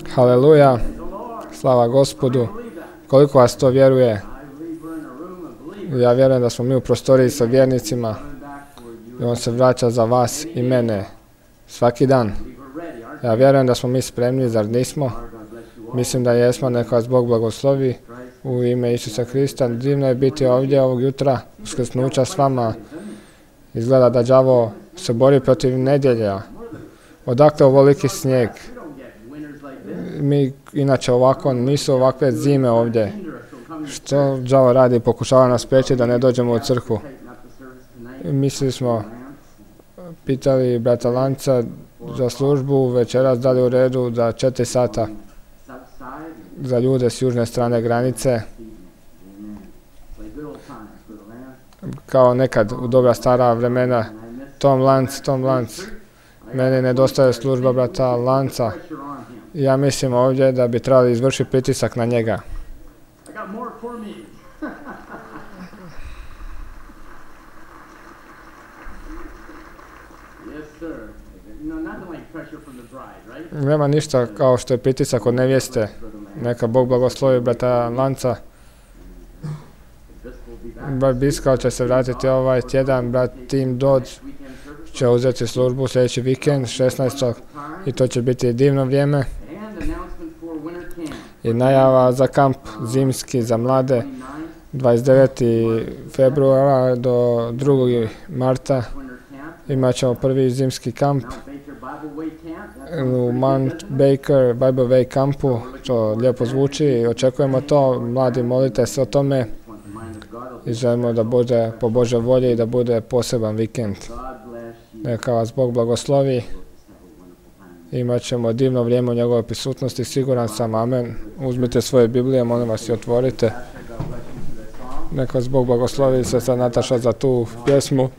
Haleluja, slava Gospodu. Koliko vas to vjeruje? Ja vjerujem da smo mi u prostoriji sa vjernicima i on se vraća za vas i mene svaki dan. Ja vjerujem da smo mi spremni, zar nismo? Mislim da jesmo, neka vas Bog blagoslovi u ime Isusa Krista. Divno je biti ovdje ovog jutra, uskrsnuća s vama. Izgleda da đavo se bori protiv nedjelja. Odakle ovoliki snijeg? Mi inače ovako, nisu ovakve zime ovdje. Što đavo radi? Pokušava nas prijeći da ne dođemo u crkvu. Mislili smo, pitali brata Lanca za službu večeras, da li u redu za 4 sata za ljude s južne strane granice. Kao nekad u dobra stara vremena. Tom Lanc. Meni nedostaje služba brata Lanca. Ja mislim ovdje da bi trebali izvršiti pritisak na njega. Nema ništa kao što je pritisak od nevjeste. Neka Bog blagoslovi brata Lanca. Brat Biskao će se vratiti ovaj tjedan. Brat Tim Dodge će uzeti službu sljedeći vikend 16. i to će biti divno vrijeme. I najava za kamp zimski za mlade 29. februara do 2. marta. Imat ćemo prvi zimski kamp u Mount Baker Bible Way kampu. To lijepo zvuči, očekujemo to. Mladi, molite se o tome i želimo da bude po Božoj volji i da bude poseban vikend. Neka vas Bog blagoslovi. Imat ćemo divno vrijeme u njegovoj prisutnosti, siguran sam, amen. Uzmite svoje Biblije, molim vas i otvorite. Neka vas Bog blagoslovi, sestra Nataša, za tu pjesmu.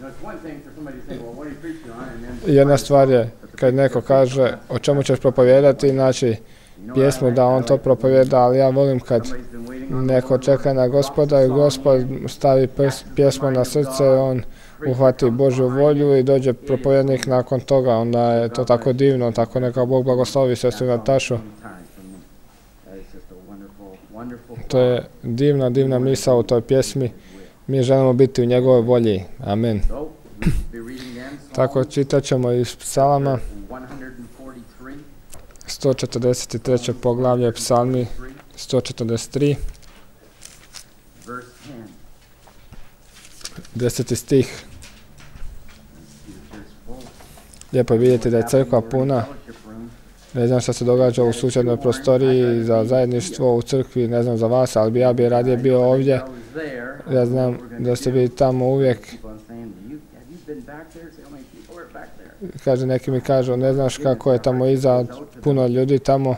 Jedna stvar je, kad neko kaže o čemu ćeš propovijedati, znači pjesmu da on to propovijeda, ali ja volim kad neko čeka na Gospoda i Gospod stavi pjesmu na srce, on uhvati Božju volju i dođe propovjednik nakon toga, onda je to tako divno, tako neka Bog blagoslovi sestru Natašu. To je divna misao u toj pjesmi. Mi želimo biti u njegovoj volji. Amen. Tako čitat ćemo iz psalama 143. poglavlje, psalmi 143. 10. stih. Lijepo je vidjeti da je crkva puna. Ne znam što se događa u susjednoj prostoriji za zajedništvo u crkvi, ne znam za vas, ali ja bi radije bio ovdje. Ja znam da ste vi tamo uvijek. Kaže, neki mi kažu, ne znaš kako je tamo iza, puno ljudi tamo.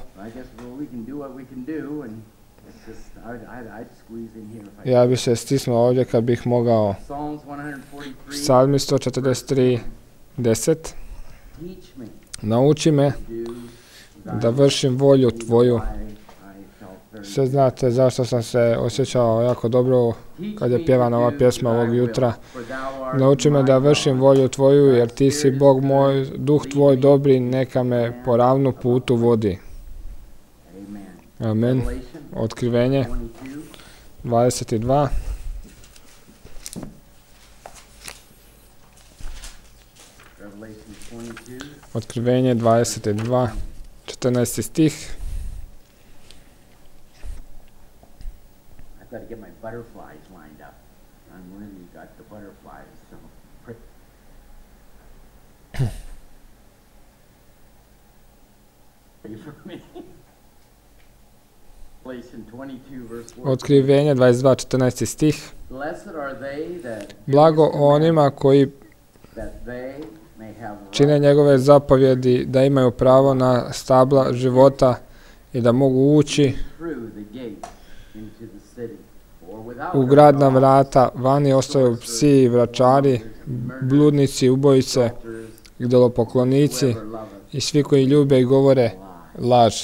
Ja bi se stisnuo ovdje kad bih mogao. Psalmi 143, 10. Nauči me da vršim volju tvoju. Sve znate zašto sam se osjećao jako dobro kad je pjevana ova pjesma ovog jutra. Nauči me da vršim volju tvoju, jer ti si Bog moj, duh tvoj dobri, neka me po ravnu putu vodi. Amen. Otkrivenje 22. Otkrivenje 22, 14. stih. Otkrivenje 22, 14. stih. Blago onima koji čine njegove zapovjedi, da imaju pravo na stabla života i da mogu ući u gradna vrata. Vani ostaju psi i vračari, bludnici, ubojice, idolopoklonici i svi koji ljube i govore laž.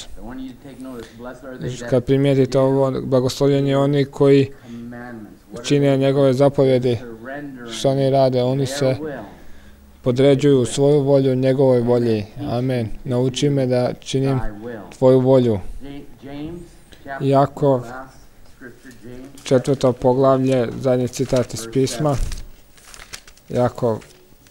Kad primijetite ovo, blagoslovljeni oni koji čine njegove zapovjedi, što oni rade, oni se podređuju svoju volju njegovoj volji. Amen. Nauči me da činim tvoju volju. Jakov, 4. poglavlje, zadnji citat iz pisma. Jakov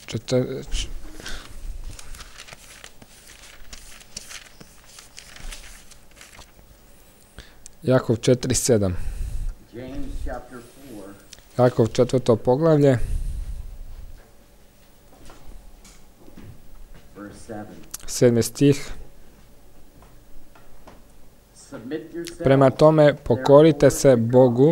4:7. Jakov 4. poglavlje, 7. stih. Prema tome pokorite se Bogu,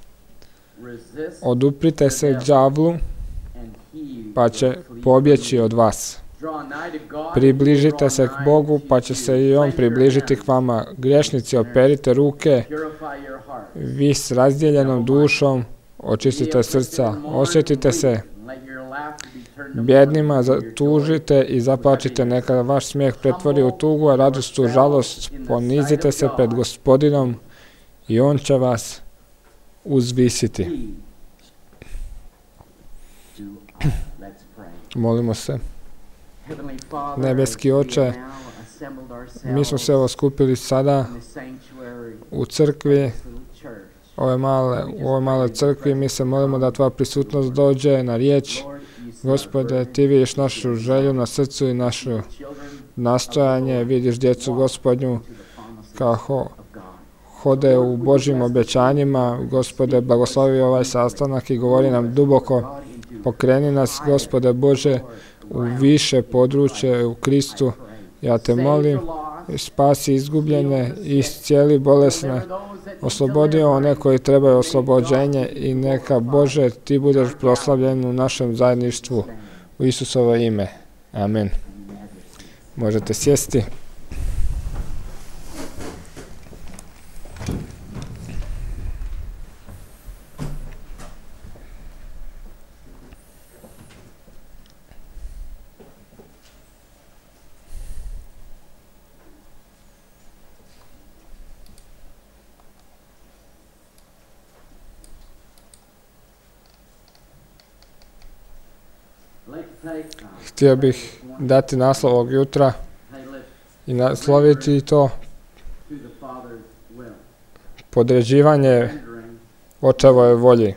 oduprite se đavlu, pa će pobjeći od vas. Približite se k Bogu, pa će se i On približiti k vama. Griješnici, operite ruke, vi s razdjeljenom dušom, očistite srca, osjetite se bjednima, tužite i zaplačite, neka vaš smijeh pretvori u tugu, a radost u žalost. Ponizite se pred Gospodinom i On će vas uzvisiti. Molimo se. Nebeski Oče, mi smo se evo skupili sada u crkvi, u ovoj maloj crkvi. Mi se molimo da tvoja prisutnost dođe na riječ. Gospode, ti vidiš našu želju na srcu i našu nastojanje. Vidiš djecu Gospodnju kako hode u Božjim obećanjima. Gospode, blagoslovi ovaj sastanak i govori nam duboko. Pokreni nas, Gospode Bože, u više područje u Kristu. Ja te molim, spasi izgubljene, iscijeli bolesne, oslobodi one koji trebaju oslobođenje i neka, Bože, ti budeš proslavljen u našem zajedništvu u Isusovo ime. Amen. Možete sjesti. Htio bih dati naslov ovog jutra i nasloviti to podređivanje Očevoj volji.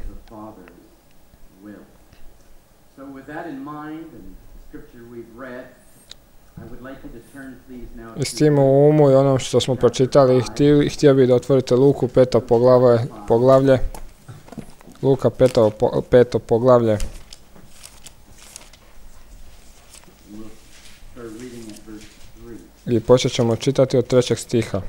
I s tim u umu i onom što smo pročitali, htio bih da otvorite Luku 5. poglavlje. Luka 5. poglavlje. I počet ćemo čitati od 3. stiha.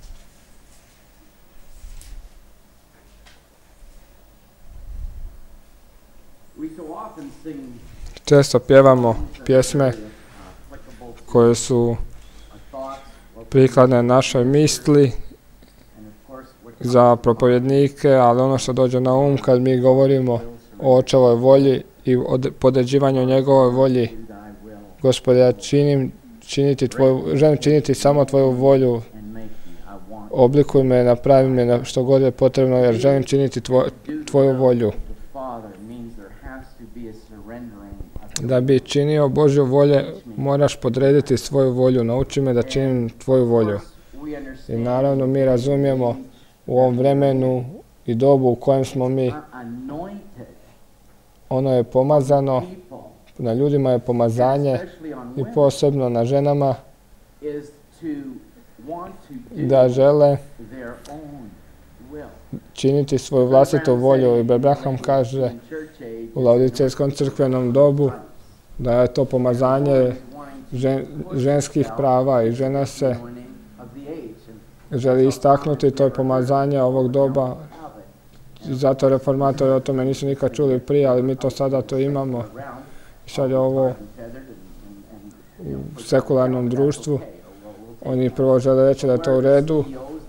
Često pjevamo pjesme koje su prikladne našoj misli za propovjednike, ali ono što dođe na um kad mi govorimo o Očevoj volji i o podređivanju njegovoj volji. Gospode, ja želim činiti samo tvoju volju. Oblikuj me, napravi me na što god je potrebno, jer želim činiti tvoju volju. Da bi činio Božju volju, moraš podrediti svoju volju. Nauči me da činim tvoju volju. I naravno mi razumijemo u ovom vremenu i dobu u kojem smo mi. Ono je pomazano, na ljudima je pomazanje i posebno na ženama da žele činiti svoju vlastitu volju. I Abraham kaže u Laodicejskom crkvenom dobu da je to pomazanje ženskih prava i žena se želi istaknuti to je pomazanje ovog doba. Zato reformatori o tome nisu nikad čuli prije, ali mi to sada to imamo. Sad je ovo u sekularnom društvu. Oni prvo žele reći da je to u redu,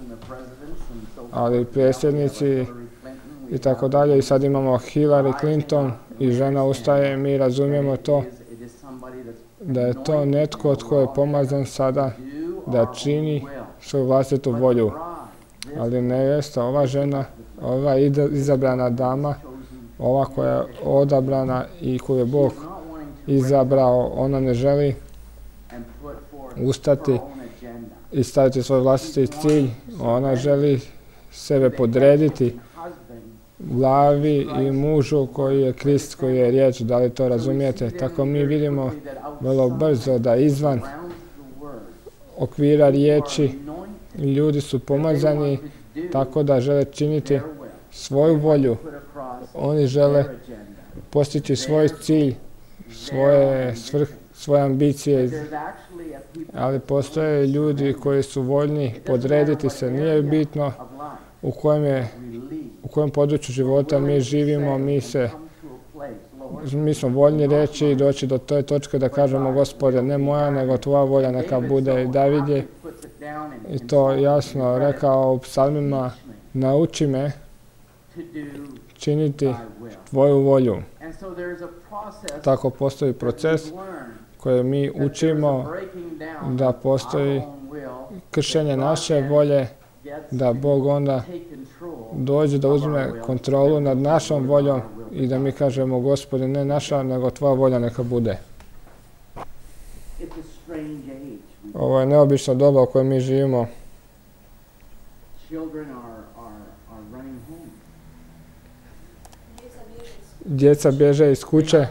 ali predsjednici i tako dalje. I sad imamo Hillary Clinton i žena ustaje i mi razumijemo to da je to netko tko je pomazan sada da čini svoju vlastitu volju. Ali nevjesta, ova žena, ova izabrana dama, ova koja je odabrana i koju je Bog izabrao. Ona ne želi ustati i staviti svoj vlastiti cilj. Ona želi sebe podrediti glavi i mužu koji je Krist, koji je riječ. Da li to razumijete? Tako mi vidimo vrlo brzo da izvan okvira riječi ljudi su pomazani tako da žele činiti svoju volju. Oni žele postići svoj cilj, svoje ambicije, ali postoje ljudi koji su voljni podrediti se. Nije bitno u kojem području života mi živimo, mi smo voljni reći i doći do toj točke da kažemo Gospode, ne moja, nego tvoja volja neka bude. I David je i to jasno rekao u psalmima, nauči me činiti tvoju volju. Tako postoji proces koji mi učimo da postoji kršenje naše volje, da Bog onda dođe da uzme kontrolu nad našom voljom i da mi kažemo Gospode, ne naša, nego tvoja volja neka bude. Ovo je neobično doba u kojem mi živimo. Djeca bježe iz kuće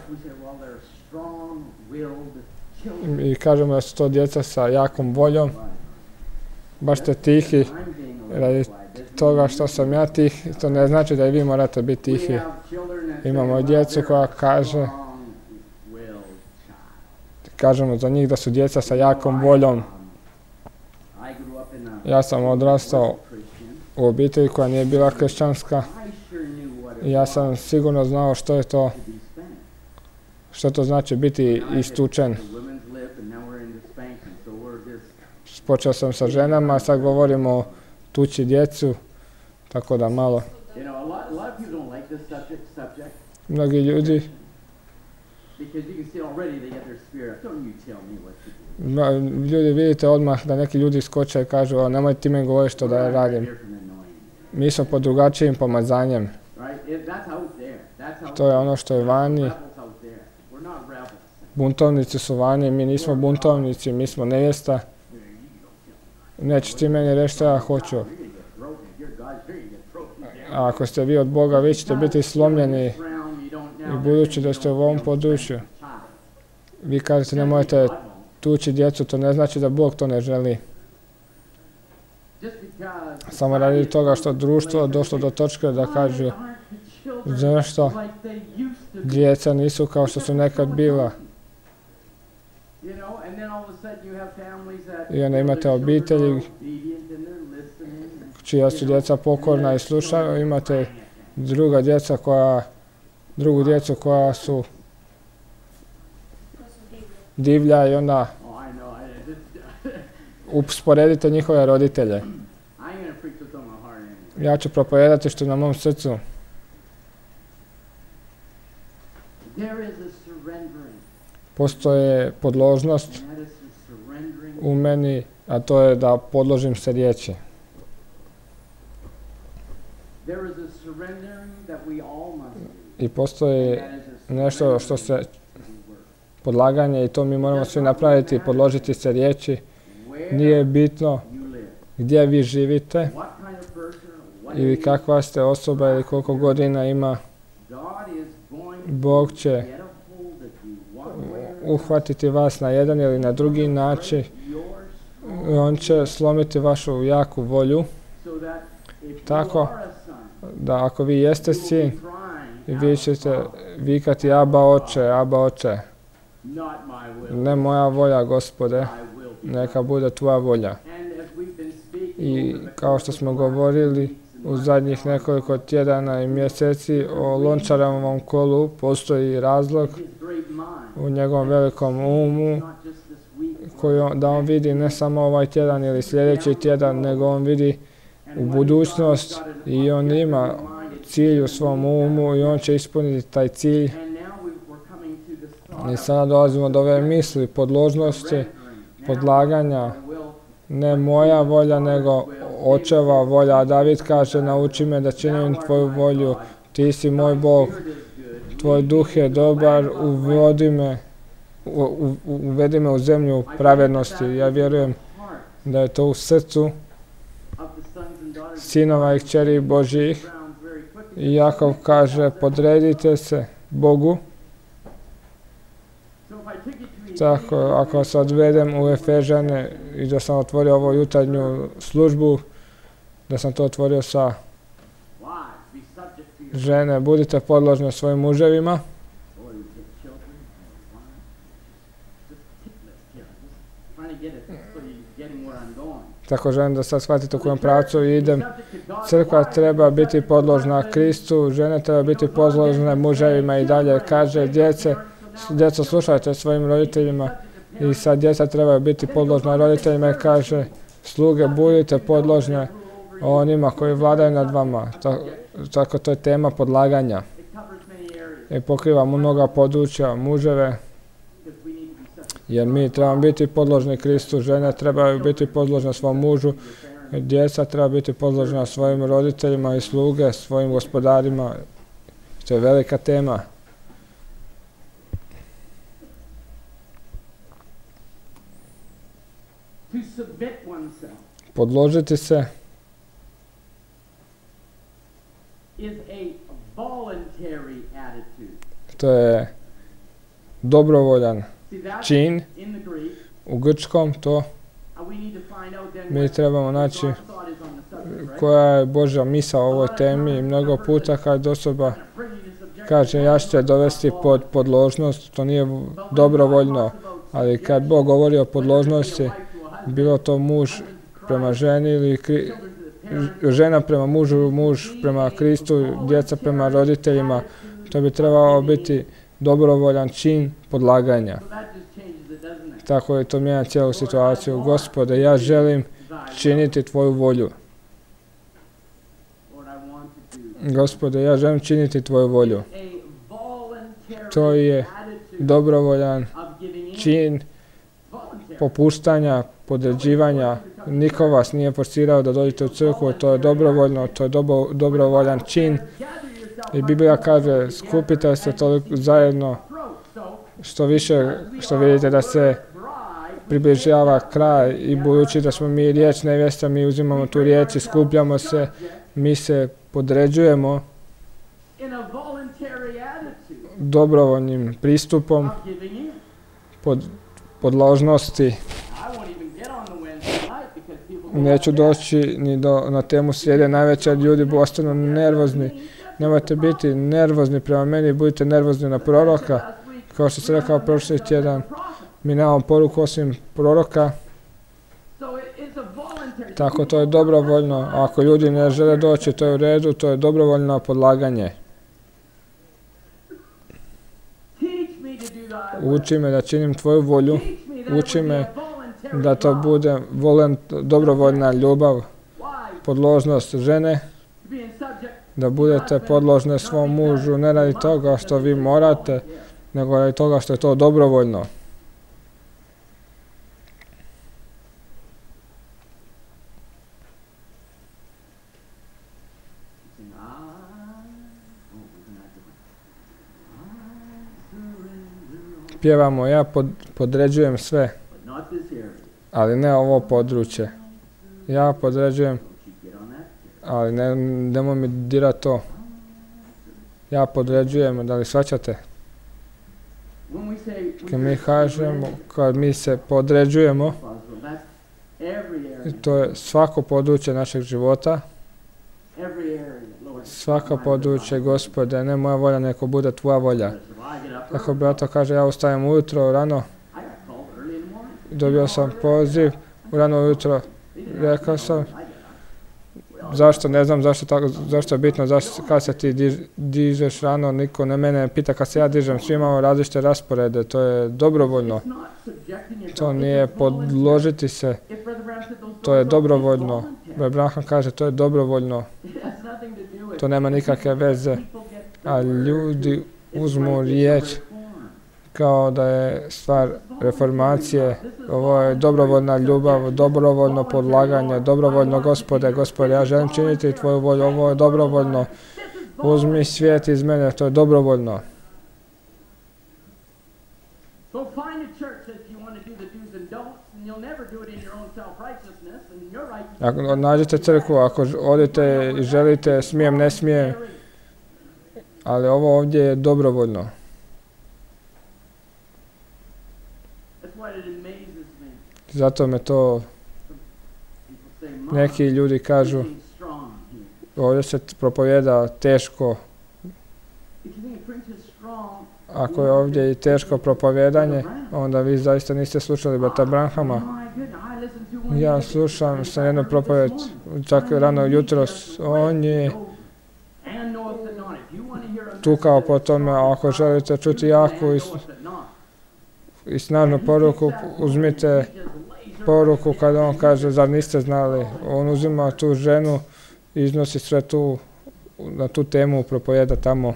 i kažemo da su to djeca sa jakom voljom. Baš ste tihi, radi toga što sam ja tih, to ne znači da i vi morate biti tihi. Imamo djecu koja kažemo za njih da su djeca sa jakom voljom. Ja sam odrastao u obitelji koja nije bila kršćanska i ja sam sigurno znao što je to, što to znači biti istučen. Počeo sam sa ženama, sad govorimo o tući djecu, tako da malo. Mnogi ljudi vidite odmah da neki ljudi skoče i kažu nemoj ti meni govoriti što da ja radim. Mi smo pod drugačijim pomazanjem. To je ono što je vani. Buntovnici su vani, mi nismo buntovnici, mi smo nevjesta. Neće ti meni reći što ja hoću. A ako ste vi od Boga, vi ćete biti slomljeni i budući da ste u ovom području. Vi kažete nemojte tući djecu, to ne znači da Bog to ne želi. Samo radi toga što društvo došlo do točke da kažu zašto djeca nisu kao što su nekad bila. I onda imate obitelji čija su djeca pokorna i slušaju, imate drugu djecu koja su divlja i onda usporedite njihove roditelje. Ja ću propovedati što je na mom srcu. Postoje podložnost u meni, a to je da podložim se riječi. I postoji nešto što se podlaganje i to mi moramo svi napraviti, podložiti se riječi. Nije bitno gdje vi živite ili kakva ste osoba ili koliko godina ima. Bog će uhvatiti vas na jedan ili na drugi način. On će slomiti vašu jaku volju. Tako da ako vi jeste sin, vi ćete vikati Aba oče, Aba oče. Ne moja volja, Gospode, neka bude tvoja volja. I kao što smo govorili u zadnjih nekoliko tjedana i mjeseci o Lončarovom kolu, postoji razlog u njegovom velikom umu da on vidi ne samo ovaj tjedan ili sljedeći tjedan, nego on vidi u budućnost i on ima cilj u svom umu i on će ispuniti taj cilj. I sada dolazimo do ove misli, podložnosti, podlaganja, ne moja volja, nego očeva volja. A David kaže, nauči me da činim tvoju volju, ti si moj Bog, tvoj duh je dobar, uvodi me uvedi me u zemlju pravednosti. Ja vjerujem da je to u srcu sinova i kćeri Božjih. I Jakov kaže, podredite se Bogu. Tako, ako se odvedem u Efežane i da sam otvorio ovu jutarnju službu, da sam to otvorio sa žene, budite podložni svojim muževima. Tako želim da sad shvatite u kojem pravcu idem. Crkva treba biti podložna Kristu, žene treba biti podložne muževima i dalje kaže djeco slušajte svojim roditeljima i sad djeca trebaju biti podložna roditeljima i kaže sluge budite podložne onima koji vladaju nad vama. Tako to je tema podlaganja. I pokriva mnoga područja muževe jer mi trebamo biti podložni Kristu, žene trebaju biti podložne svom mužu, djeca treba biti podložna svojim roditeljima i sluge, svojim gospodarima. To je velika tema. Podložiti se to je dobrovoljan čin. U grčkom to mi trebamo naći koja je Božja misao o ovoj temi i mnogo puta kad osoba kaže ja ću te dovesti pod podložnost, to nije dobrovoljno, ali kad Bog govori o podložnosti, bilo to muž prema ženi ili žena prema mužu, muž prema Kristu, djeca prema roditeljima, to bi trebalo biti dobrovoljan čin podlaganja. Tako je to mijenja cijelu situaciju. Gospode, ja želim činiti tvoju volju. Gospode, ja želim činiti tvoju volju. To je dobrovoljan čin popuštanja, podređivanja. Niko vas nije forsirao da dođete u crkvu, to je dobrovoljno, to je dobrovoljan čin. I Biblija kaže, skupite se toliko zajedno, što više, što vidite da se približava kraj i budući da smo mi riječ nevjesta, mi uzimamo tu riječ i skupljamo se, mi se podređujemo dobrovoljnim pristupom podložnosti. Neću doći ni na temu srijede navečer, ljudi ostanu nervozni. Nemojte biti nervozni prema meni, budite nervozni na proroka. Kao što sam rekao prošli tjedan, mi nemamo poruku osim proroka. Tako to je dobrovoljno. Ako ljudi ne žele doći, to je u redu, to je dobrovoljno podlaganje. Uči me da činim tvoju volju, uči me da to bude dobrovoljna ljubav, podložnost žene, da budete podložne svom mužu, ne radi toga što vi morate, nego radi toga što je to dobrovoljno. Pjevamo, ja podređujem sve, ali ne ovo područje. Ja podređujem, ali nemoj mi dirati to. Ja podređujem, da li shvaćate? Kad mi kažemo, kad mi se podređujemo, to je svako područje našeg života, svako područje, Gospode, ne moja volja, neko bude tvoja volja. Ako brato kaže, ja ustajem ujutro, rano, dobio sam poziv, rano ujutro, rekao sam, zašto, ne znam zašto je bitno, kad se ti dižeš rano, niko ne mene pita kad se ja dižem, svi imamo različite rasporede, to je dobrovoljno, to nije podložiti se, to je dobrovoljno. Abraham kaže, to je dobrovoljno, to nema nikakve veze, a ljudi uzmu riječ kao da je stvar reformacije. Ovo je dobrovoljna ljubav, dobrovoljno podlaganje, dobrovoljno Gospode, ja želim činiti tvoju volju, ovo je dobrovoljno. Uzmi svijet iz mene, to je dobrovoljno. Ako nađete crkvu, ako odete i želite, smijem, ne smijem, ali ovo ovdje je dobrovoljno. Zato me to neki ljudi kažu, ovdje se propovjeda teško. Ako je ovdje i teško propovjedanje, onda vi zaista niste slušali brata Branhama. Ja slušam sa jednom propovjed, čak rano jutros, on je tukao po tome, ako želite čuti jaku i snažnu poruku, uzmite poruku kada on kaže, zar niste znali, on uzima tu ženu i iznosi sve tu, na tu temu propovjeda tamo.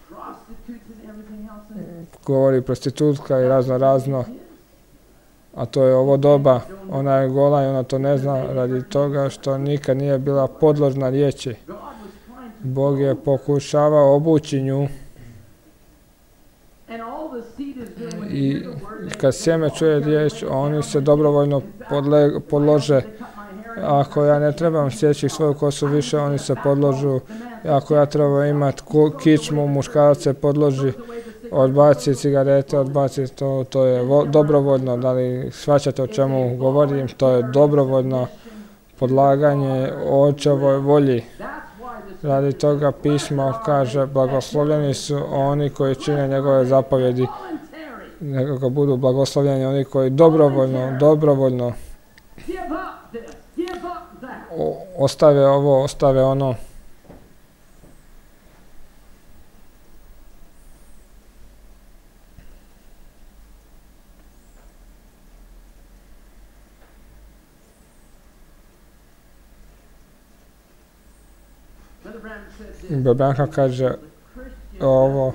Govori prostitutka i razno, a to je ovo doba, ona je gola i ona to ne zna radi toga što nikad nije bila podložna riječi. Bog je pokušavao obući nju i kad sjeme čuje riječ, oni se dobrovoljno podlože. Ako ja ne trebam sjeći svoju kosu više, oni se podložu. Ako ja trebam imati kičmu, muškarac se podloži, odbaci cigarete, odbaci to je dobrovoljno. Da li shvaćate o čemu govorim? To je dobrovoljno podlaganje očevoj volji. Radi toga pismo kaže, blagoslovljeni su oni koji čine njegove zapovjedi. Neka budu blagoslovljeni oni koji dobrovoljno ostave ovo, ostave ono. Branham kaže ovo,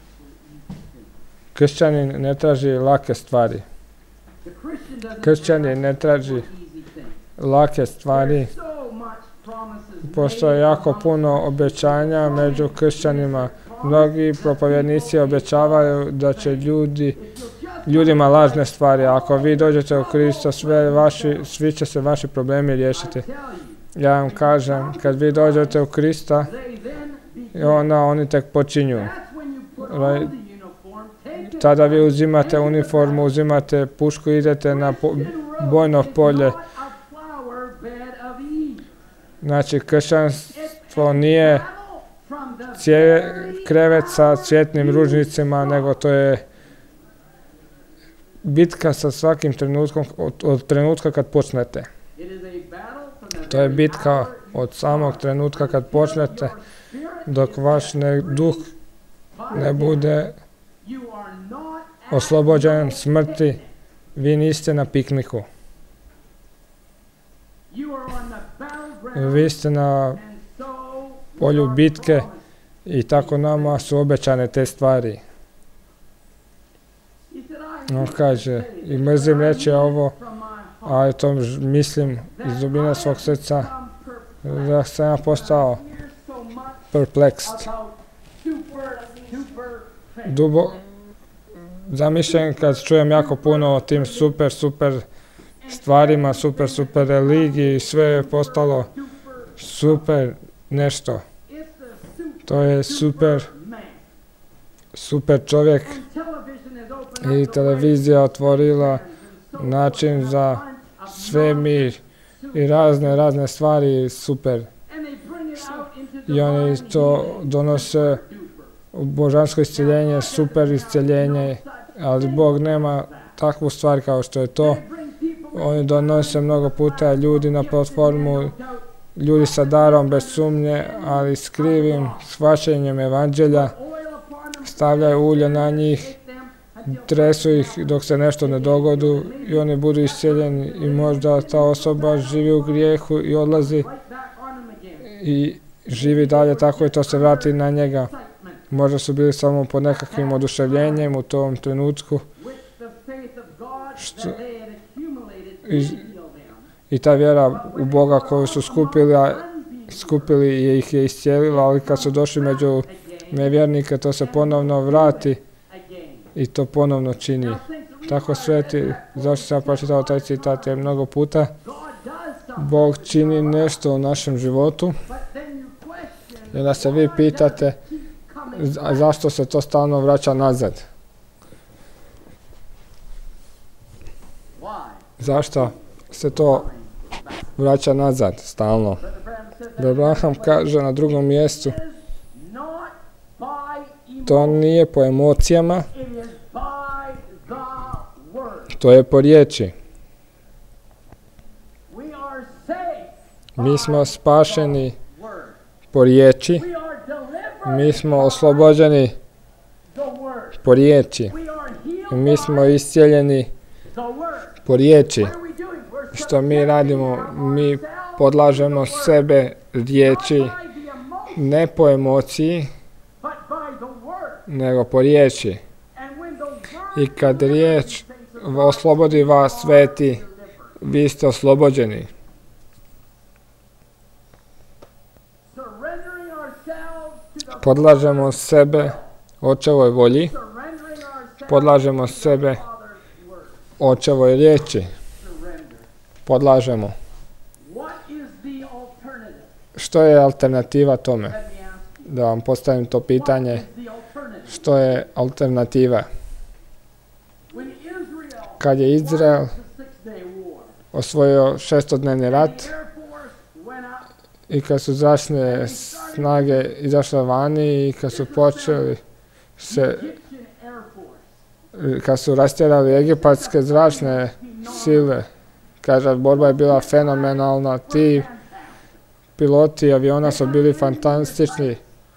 kršćanin ne traži lake stvari. Kršćanin ne traži lake stvari. Postoje jako puno obećanja među kršćanima. Mnogi propovjednici obećavaju da će ljudima lažne stvari. Ako vi dođete u Krista, svi će se vaši problemi riješiti. Ja vam kažem, kad vi dođete u Krista, onda oni tek počinju. Tada vi uzimate uniformu, uzimate pušku, idete na bojno polje. Znači, kršćanstvo nije krevet sa cvjetnim ružnicima, nego to je bitka sa svakim trenutkom, od trenutka kad počnete. To je bitka od samog trenutka kad počnete, dok vaš duh ne bude oslobođen smrti, vi niste na pikniku. Vi ste na polju bitke i tako nama su obećane te stvari. On kaže, i mrzim reći ovo, ali to mislim iz dubine svog srca, da sam ja postao perplexed. Zamišljen kad čujem jako puno o tim super stvarima, super religiji i sve je postalo super nešto. To je super čovjek i televizija otvorila način za svemir i razne stvari super. I oni to donose u božansko iscjeljenje, super iscjeljenje, ali Bog nema takvu stvar kao što je to. Oni donose mnogo puta ljudi na platformu, ljudi sa darom bez sumnje, ali s krivim shvaćanjem evanđelja, stavljaju ulje na njih, tresu ih dok se nešto ne dogodi i oni budu iscijeljeni i možda ta osoba živi u grijehu i odlazi i živi dalje tako i to se vrati na njega. Možda su bili samo pod nekakvim oduševljenjem u tom trenutku. I ta vjera u Boga koju su skupili ih je iscijelila, ali kad su došli među nevjernike, to se ponovno vrati i to ponovno čini. Tako sveti, zašto sam pročitao taj citat je mnogo puta. Bog čini nešto u našem životu i onda se vi pitate zašto se to stalno vraća nazad. Zašto se to vraća nazad stalno? Abraham kaže na drugom mjestu, to nije po emocijama, to je po riječi. Mi smo spašeni po riječi, mi smo oslobođeni po riječi, mi smo iscijeljeni po riječi. Što mi radimo? Mi podlažemo sebe riječi, ne po emociji, nego po riječi. I kad riječ oslobodi vas, sveti, vi ste oslobođeni. Podlažemo sebe Očevoj volji, podlažemo sebe Očevoj riječi. Podlažemo. Što je alternativa tome? Da vam postavim to pitanje. Što je alternativa? Kad je Izrael osvojio šestodnevni rat i kad su zračne snage izašle vani i kad su počeli kad su rastjerali egipatske zračne sile, kaže, borba je bila fenomenalna, ti piloti aviona su bili fantastični.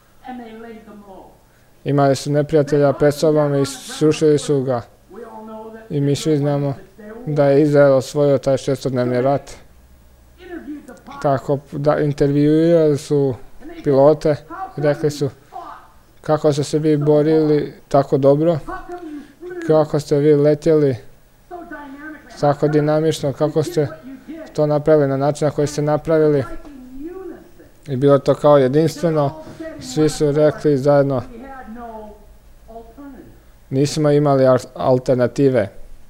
Imali su neprijatelja pred sobom i srušili su ga. I mi svi znamo da je Izrael osvojio taj šestodnevni rat. Tako da intervjuirali su pilote, rekli su kako ste se vi borili tako dobro, kako ste vi letjeli tako dinamično, kako ste to napravili na način na koji ste napravili. I bilo to kao jedinstveno, svi su rekli zajedno, nismo imali alternative.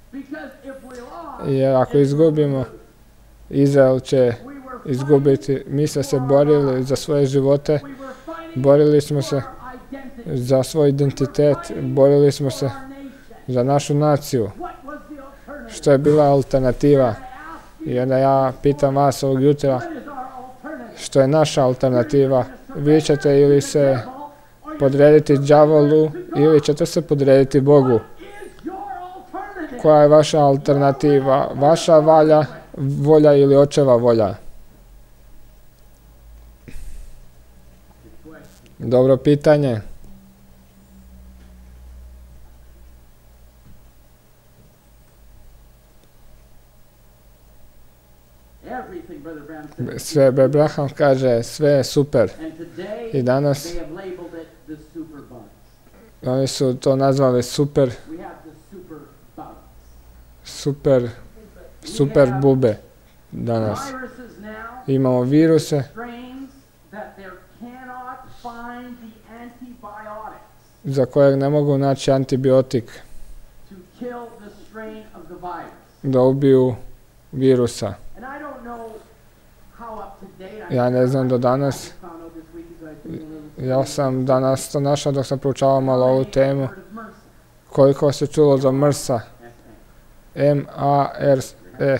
Jer ako izgubimo, Izrael će izgubiti. Mi smo se borili za svoje živote, borili smo se za svoj identitet, borili smo se za našu naciju. Što je bila alternativa? I onda ja pitam vas ovog jutra, što je naša alternativa? Vi ćete ili se podrediti đavolu ili ćete se podrediti Bogu. Koja je vaša alternativa? Vaša volja ili Očeva volja? Dobro pitanje. Sve, Abraham kaže, sve je super. I danas oni su to nazvali super bube danas. Imamo viruse za kojeg ne mogu naći antibiotik da ubiju virusa. Ja ne znam do danas. Ja sam danas to našao dok sam proučavao malo ovu temu. Koliko se čulo za MRSA? M-A-R-S-E.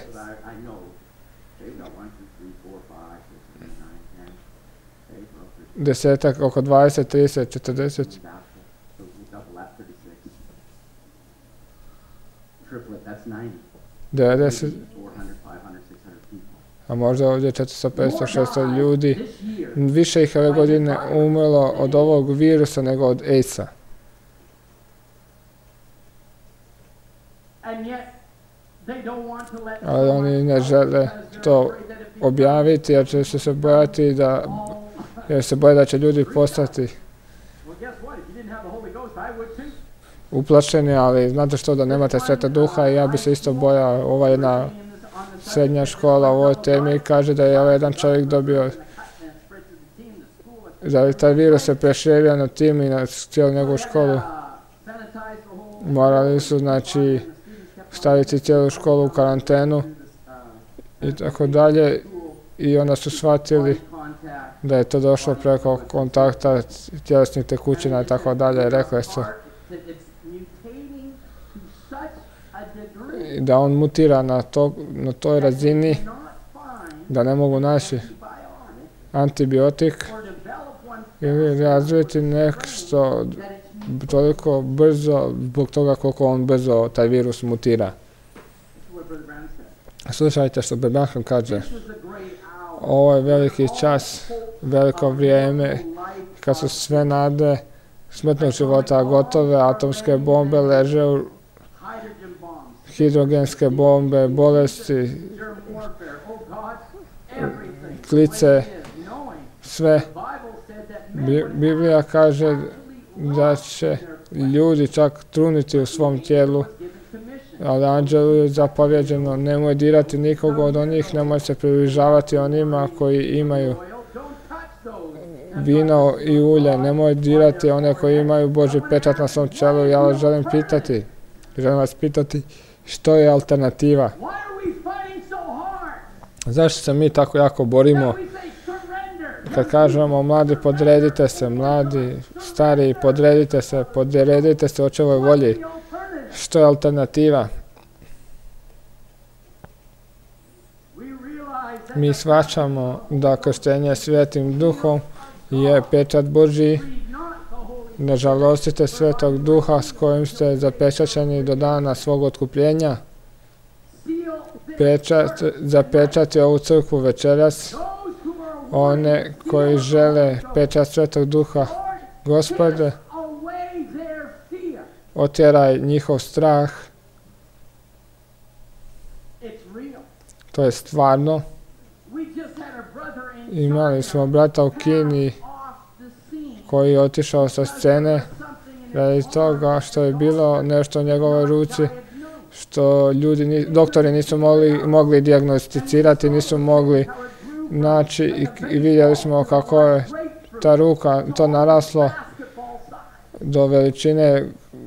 Desetak, oko 20, 30, 40. Devedeset. A možda ovdje 400, 500, 600 ljudi. Više ih ove godine umrlo od ovog virusa nego od AIDS-a. Ali oni ne žele to objaviti jer će se bojati da će ljudi postati uplašeni, ali znate što, da nemate Sveta Duha i ja bi se isto bojao. Ova jedna srednja škola u ovoj temi kaže da je ovaj jedan čovjek dobio, da taj virus se preširio na tim i na cijelu njegovu školu. Morali su, znači, staviti cijelu školu u karantenu i tako dalje. I onda su shvatili da je to došlo preko kontakta tjelesnih tekućina i tako dalje. Rekli su da on mutira na toj razini da ne mogu naći antibiotik ili razviti nešto toliko brzo zbog toga koliko on brzo taj virus mutira. Slušajte što Branham kaže. Ovo je veliki čas, veliko vrijeme kad su sve nade smrtnog života gotove, atomske bombe leže u hidrogenske bombe, bolesti, klice, sve. Biblija kaže da će ljudi čak truniti u svom tijelu, ali anđelu je zapovjeđeno, nemoj dirati nikog od onih, nemoj se približavati onima koji imaju vino i ulje, nemoj dirati one koji imaju Božji pečat na svom čelu. Ja vas želim vas pitati što je alternativa? Zašto se mi tako jako borimo? Kad kažemo mladi podredite se, mladi, stari podredite se očevoj volji. Što je alternativa? Mi shvaćamo da krštenje Svetim Duhom je pečat Božji. Ne žalostite Svetog Duha s kojim ste zapečaćeni do dana svog otkupljenja. Zapečati ovu crkvu večeras. One koji žele pečat Svetog Duha, Gospode, otjeraj njihov strah. To je stvarno. Imali smo brata u Kini koji je otišao sa scene radi toga što je bilo nešto u njegovoj ruci što doktori nisu mogli dijagnosticirati, nisu mogli naći i vidjeli smo kako je ta ruka to naraslo do veličine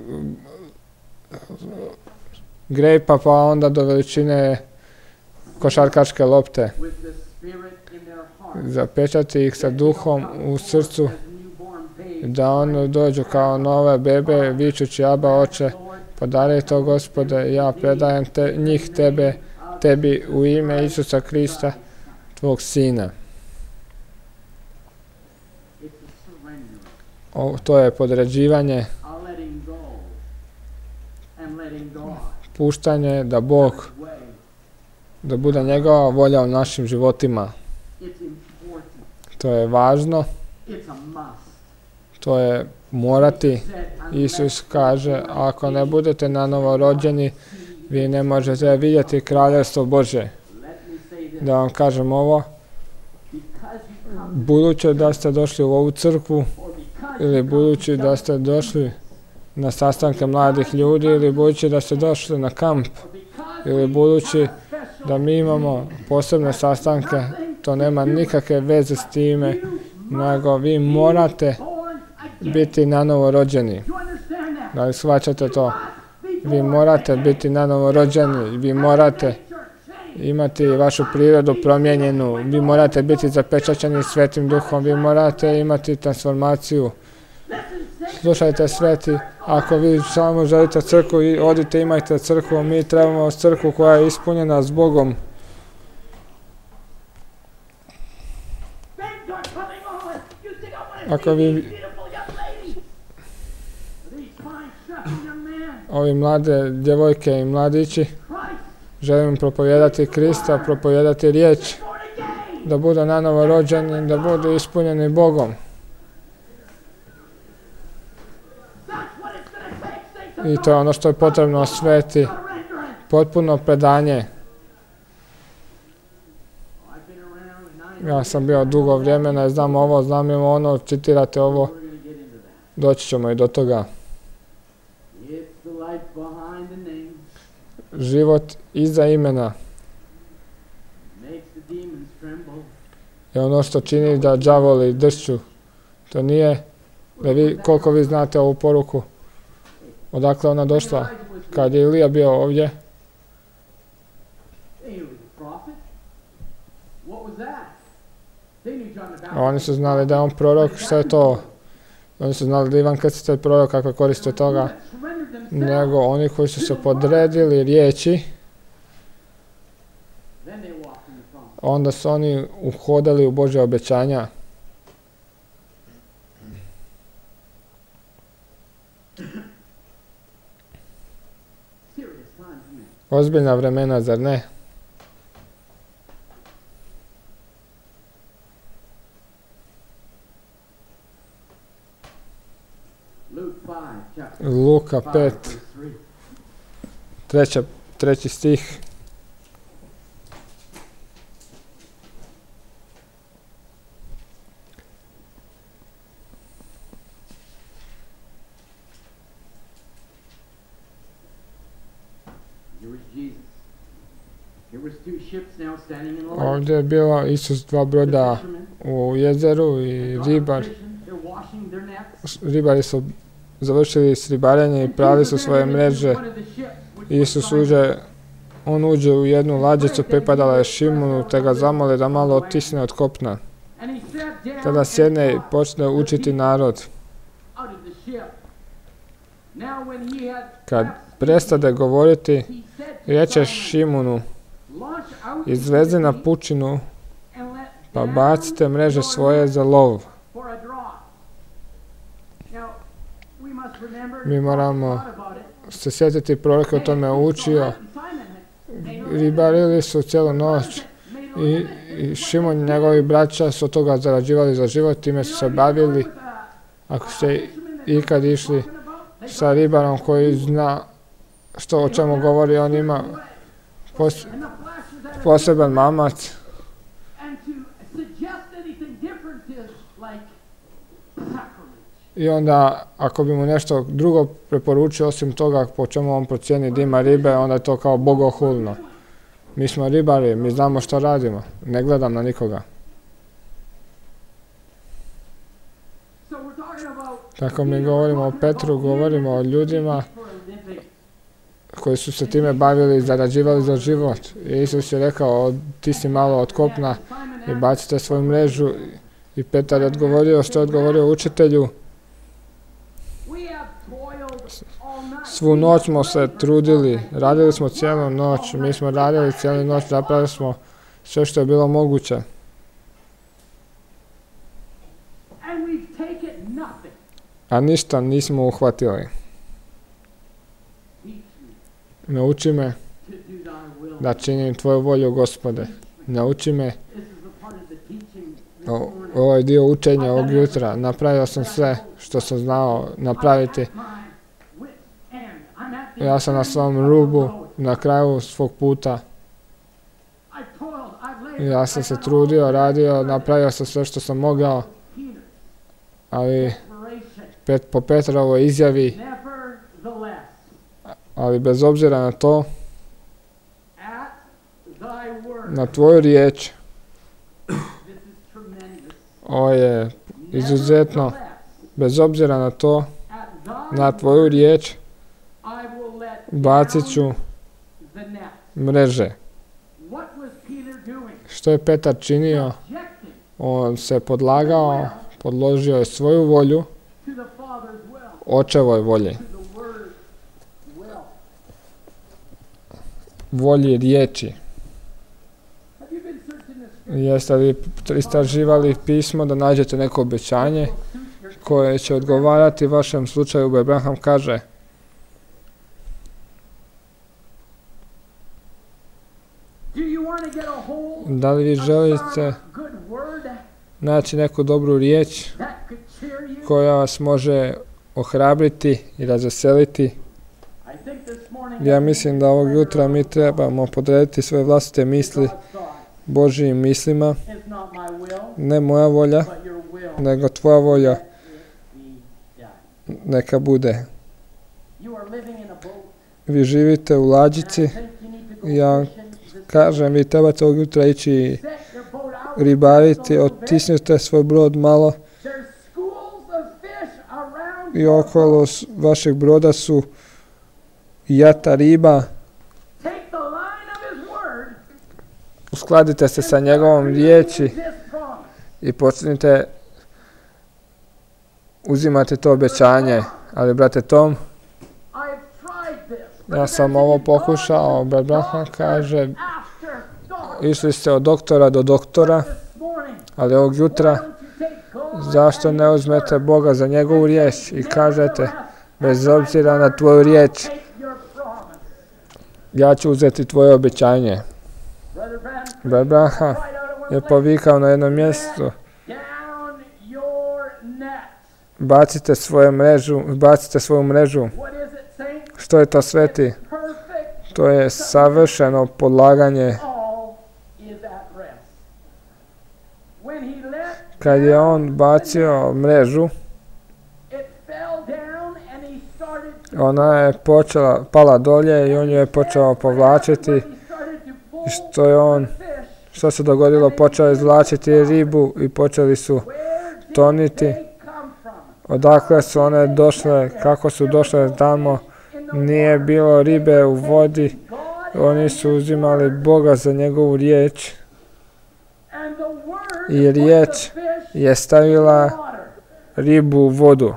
grejpa, pa onda do veličine košarkaške lopte. Zapečati ih sa duhom u srcu, da oni dođu kao nove bebe, vičući Aba, Oče, podari to, Gospode, ja predajem njih tebi u ime Isusa Krista, tvog Sina. To je podređivanje, puštanje da Bog, da bude njegova volja u našim životima. To je važno. To je morati. Isus kaže, ako ne budete nanovo rođeni, vi ne možete vidjeti kraljevstvo Božje. Da vam kažem ovo, budući da ste došli u ovu crkvu, ili budući da ste došli na sastanke mladih ljudi, ili budući da ste došli na kamp, ili budući da mi imamo posebne sastanke, to nema nikakve veze s time, nego vi morate biti nanovo rođeni. Da li shvaćate to? Vi morate biti nanovo rođeni, vi morate imati vašu prirodu promijenjenu, vi morate biti zapečaćeni Svetim Duhom, vi morate imati transformaciju. Slušajte sveti, ako vi samo želite crkvu, odite, imajte crkvu, mi trebamo crkvu koja je ispunjena s Bogom. Ako vi ovi mlade djevojke i mladići želim propovijedati Krista, propovijedati riječ, da budu nanovo rođeni, da budu ispunjeni Bogom. I to je ono što je potrebno sveti, potpuno predanje. Ja sam bio dugo vremena i znam ovo, znam ono, citirate ovo, doći ćemo i do toga. Život iza imena je ono što čini da đavoli dršću. To nije, da vi, koliko vi znate ovu poruku, odakle ona došla. Kad je Ilija bio ovdje, Oni su znali da je on prorok, što je to? Oni su znali da Ivan Krstitelj prorok, kako je koristio toga, nego oni koji su se podredili riječi, onda su oni uhodali u Božja obećanja. Ozbiljna vremena, zar ne? Luka 5, treći stih. Ovdje je bilo Isus, dva broda u jezeru i ribari su završili s ribarenjem i prali su svoje mreže. Isus uđe u jednu lađicu, pripadala je Šimunu, te ga zamoli da malo otisne od kopna. Tada sjedne i počne učiti narod. Kad prestade govoriti, reče Šimunu: izvezi na pučinu, pa bacite mreže svoje za lov. Mi moramo se sjetiti, prorok o tome učio. Ribarili su cijelu noć i Šimon i njegovi braća su od toga zarađivali za život, time su se bavili. Ako ste ikad išli sa ribarom koji zna o čemu govori, on ima poseban mamac. I onda, ako bi mu nešto drugo preporučio osim toga po čemu on procijeni da ima ribe, onda je to kao bogohulno. Mi smo ribari, mi znamo što radimo. Ne gledam na nikoga. Tako mi govorimo o Petru, govorimo o ljudima koji su se time bavili i zarađivali za život. I Isus je rekao: ti si malo od kopna i bacite svoju mrežu. I Petar je odgovorio što je odgovorio učitelju: svu noć smo se trudili, radili smo cijelu noć, mi smo radili cijelu noć, napravili smo sve što je bilo moguće. A ništa nismo uhvatili. Nauči me da činim tvoju volju, Gospode. Nauči me. Ovo je dio učenja ovog jutra. Napravio sam sve što sam znao napraviti. Ja sam na svom rubu, na kraju svog puta. Ja sam se trudio, radio, napravio sam sve što sam mogao. Ali po Petrovoj izjavi, ali bez obzira na to, na tvoju riječ, ovo je izuzetno, bez obzira na to, na tvoju riječ, bacit ću mreže. Što je Petar činio? On se podlagao, podložio je svoju volju očevoj volji. Volji riječi. Jeste li istraživali pismo da nađete neko obećanje koje će odgovarati vašem slučaju? Abraham kaže: da li vi želite naći neku dobru riječ koja vas može ohrabriti i razveseliti? Ja mislim da ovog jutra mi trebamo podrediti svoje vlastite misli Božjim mislima. Ne moja volja, nego tvoja volja neka bude. Vi živite u lađici. Ja kažem, vi trebate ovog jutra ići ribariti, otisnite svoj brod malo i okolo vašeg broda su jata riba. uskladite se sa njegovom riječi i počnite uzimati to obećanje. Ali, brate Tom, ja sam ovo pokušao, brat Branham kaže, išli ste od doktora do doktora, ali ovog jutra, zašto ne uzmete Boga za njegovu riječ i kažete, bez obzira na tvoju riječ, ja ću uzeti tvoje obećanje. Brat Branham je povikao na jednom mjestu, bacite svoju mrežu. Što je to, sveti? To je savršeno podlaganje. Kad je on bacio mrežu, ona je pala dolje i on ju je počeo povlačiti. I što se dogodilo? Počeo izvlačiti ribu i počeli su toniti. Odakle su one došle, kako su došle tamo, nije bilo ribe u vodi, oni su uzimali Boga za njegovu riječ i riječ je stavila ribu u vodu.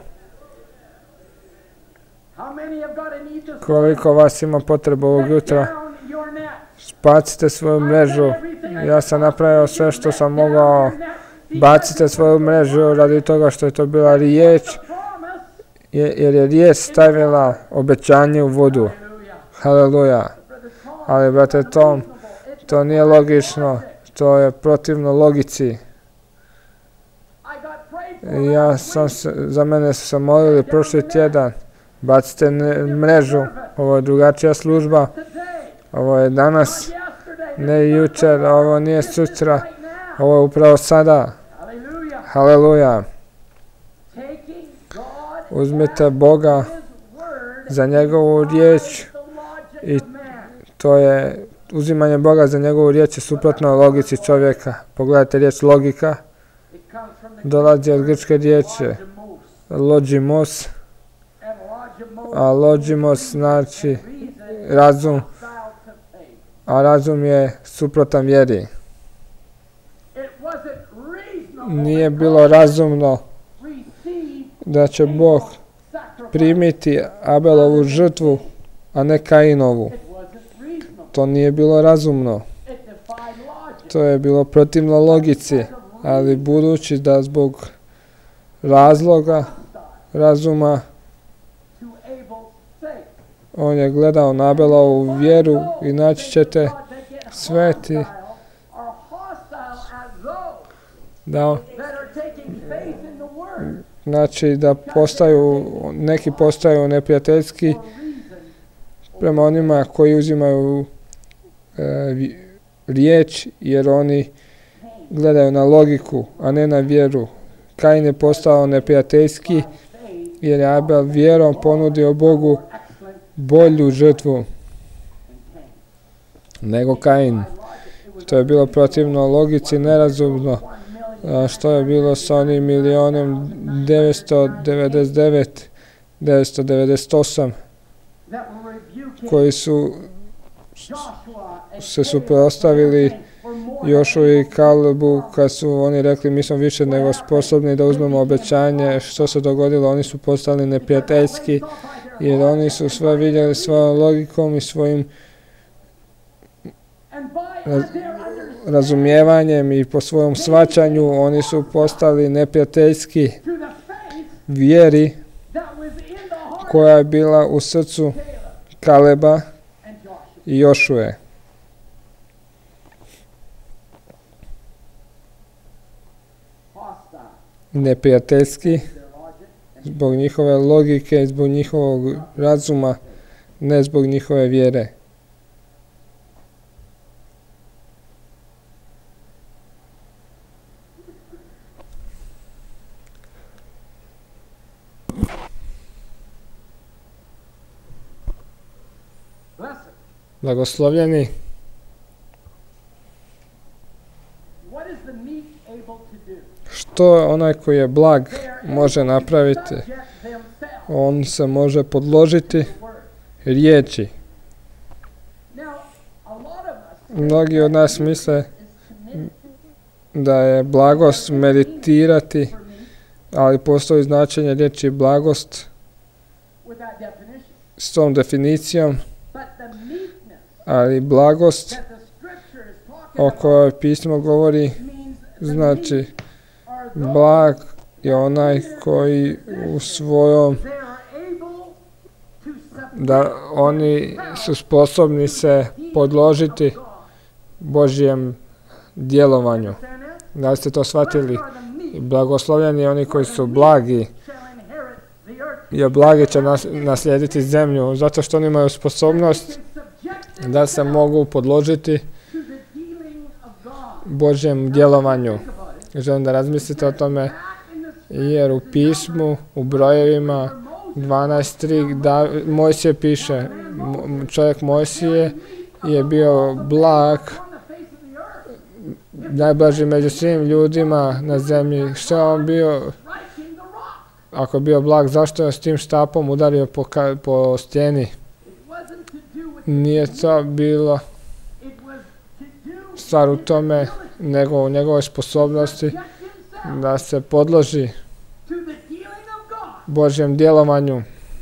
Koliko vas ima potreba ovog jutra? Bacite svoju mrežu. Ja sam napravio sve što sam mogao. Bacite svoju mrežu radi toga što je to bila riječ, jer je riječ stavila obećanje u vodu. Haleluja. Ali, brate Tom, to nije logično, to je protivno logici. Za mene su se molili prošli tjedan, bacite mrežu, ovo je drugačija služba, ovo je danas, ne jučer, ovo nije sutra, ovo je upravo sada. Haleluja. Uzmite Boga za njegovu riječ i to je uzimanje Boga za njegovu riječ je suprotno logici čovjeka. Pogledajte riječ logika. Dolazi od grčke riječi logimos, a logimos znači razum, a razum je suprotan vjeri. Nije bilo razumno da će Bog primiti Abelovu žrtvu, a ne Kainovu. To nije bilo razumno. To je bilo protivno logici, ali budući da zbog razloga, razuma, on je gledao na Abelovu vjeru i naći ćete sveti da znači da neki postaju neprijateljski prema onima koji uzimaju riječ, jer oni gledaju na logiku, a ne na vjeru. Kain je postao neprijateljski jer je Abel vjerom ponudio Bogu bolju žrtvu nego Kain. To je bilo protivno logici, nerazumno. Što je bilo s onim 1.999.998 koji su se suprotstavili Jošu i Kalebu kad su oni rekli mi smo više nego sposobni da uzmemo obećanje. Što se dogodilo? Oni su postali neprijateljski jer oni su sve vidjeli svojom logikom i svojim razumijevanjem i po svojom shvaćanju. Oni su postali neprijateljski vjeri koja je bila u srcu Kaleba i Jošue. Neprijateljski zbog njihove logike i zbog njihovog razuma, ne zbog njihove vjere. Blagoslovljeni. Što onaj koji je blag može napraviti? On se može podložiti riječi. Mnogi od nas misle da je blagost meditirati, ali postoji značenje riječi blagost s tom definicijom, ali blagost o kojoj pismo govori znači blag je onaj koji u svojom da oni su sposobni se podložiti Božjem djelovanju. Da li ste to shvatili? Blagoslovljeni oni koji su blagi, jer blagi će naslijediti zemlju, zato što oni imaju sposobnost da se mogu podložiti Božjem djelovanju. Želim da razmislite o tome, jer u pismu, u brojevima 12.3 Mojsije piše, čovjek Mojsije je bio blag, najblaži među svim ljudima na zemlji. Što je on bio? Ako je bio blag, zašto je s tim štapom udario po stijeni? Nije to bilo stvar u tome, nego u njegovoj sposobnosti da se podloži Božjem djelovanju.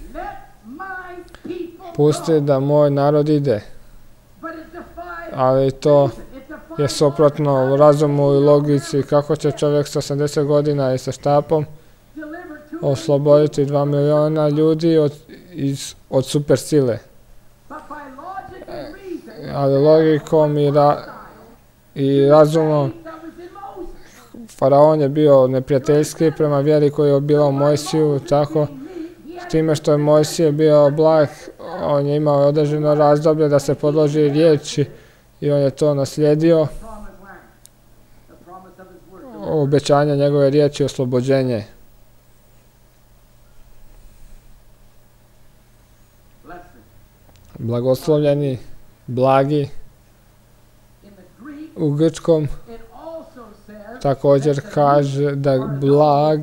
Pusti da moj narod ide. Ali to je suprotno u razumu i logici. Kako će čovjek sa 80 godina i sa štapom osloboditi 2 miliona ljudi od super sile? Ali logikom i razumom Faraon je bio neprijateljski prema vjeri koji je bila u Mojsiju, tako s time što je Mojsije bio blag, on je imao određeno razdoblje da se podloži riječi i on je to naslijedio. Obećanje njegove riječi, oslobođenje. Blagoslovljeni, blagi. U grčkom također kaže da blag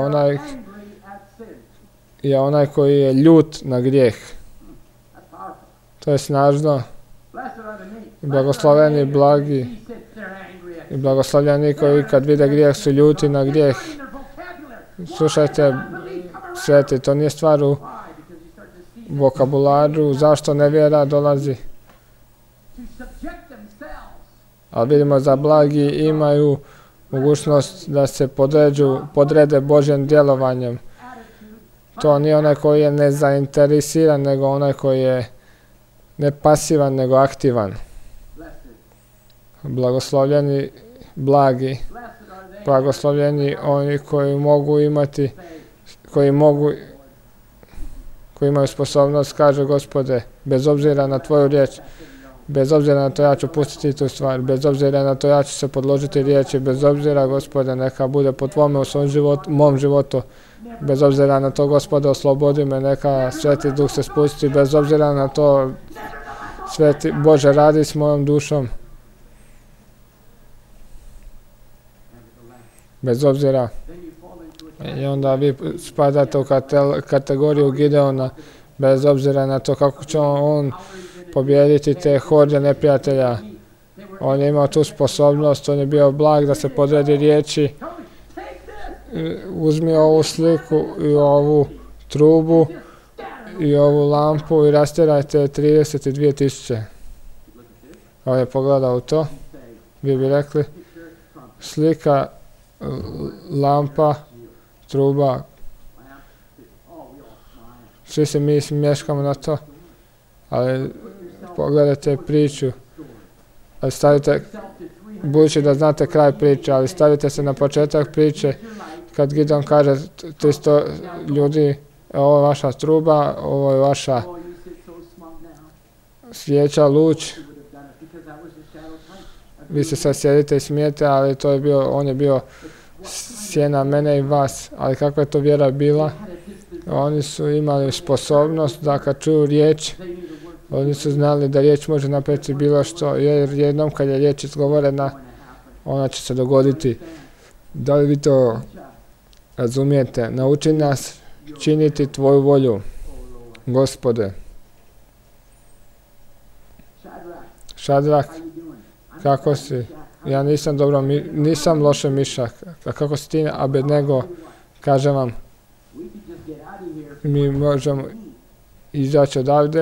je onaj koji je ljut na grijeh. To je snažno. Blagosloveni, blagi i blagoslovljeni koji kad vide grijeh su ljuti na grijeh. Slušajte, sveti, to nije stvar u vokabularu. Zašto nevjera dolazi? Ali vidimo da blagi imaju mogućnost da se podrede Božjem djelovanjem. To nije onaj koji je nezainteresiran, nego onaj koji je ne pasivan, nego aktivan. Blagoslovljeni blagi, blagoslovljeni oni koji mogu imati, koji imaju sposobnost, kaže Gospode, bez obzira na tvoju riječ, bez obzira na to ja ću pustiti tu stvar, bez obzira na to ja ću se podložiti riječi, bez obzira, Gospode, neka bude po tvome u svom životu, mom životu, bez obzira na to, Gospode, oslobodi me, neka Sveti Duh se spusti, bez obzira na to, Sveti Bože, radi s mojom dušom, bez obzira. I onda vi spadate u kategoriju Gideona, bez obzira na to kako će on pobijediti te horde neprijatelja. On je imao tu sposobnost, on je bio blag da se podredi riječi. Uzmi ovu sliku i ovu trubu i ovu lampu i rastjerajte 32.000. On je pogledao u to. Vi bi rekli slika, lampa, truba. Svi se mi smješkamo na to. Ali pogledajte priču. Ali stavite, budući da znate kraj priče, ali stavite se na početak priče. Kad Gideon kaže 300 ljudi, ovo je vaša truba, ovo je vaša svijeća, luč. Vi se sad sjedite i smijete, ali to je bio, on je bio sjena mene i vas. Ali kakva je to vjera bila? Oni su imali sposobnost da kad čuju riječ, oni su znali da riječ može napraviti bilo što, jer jednom kad je riječ izgovorena, ona će se dogoditi. Da li vi to razumijete? Nauči nas činiti tvoju volju, Gospode. Šadrak, Kako si? Ja nisam dobro, nisam loše miša. A kako si ti, Abednego? Kažem vam, mi možemo izaći odavde,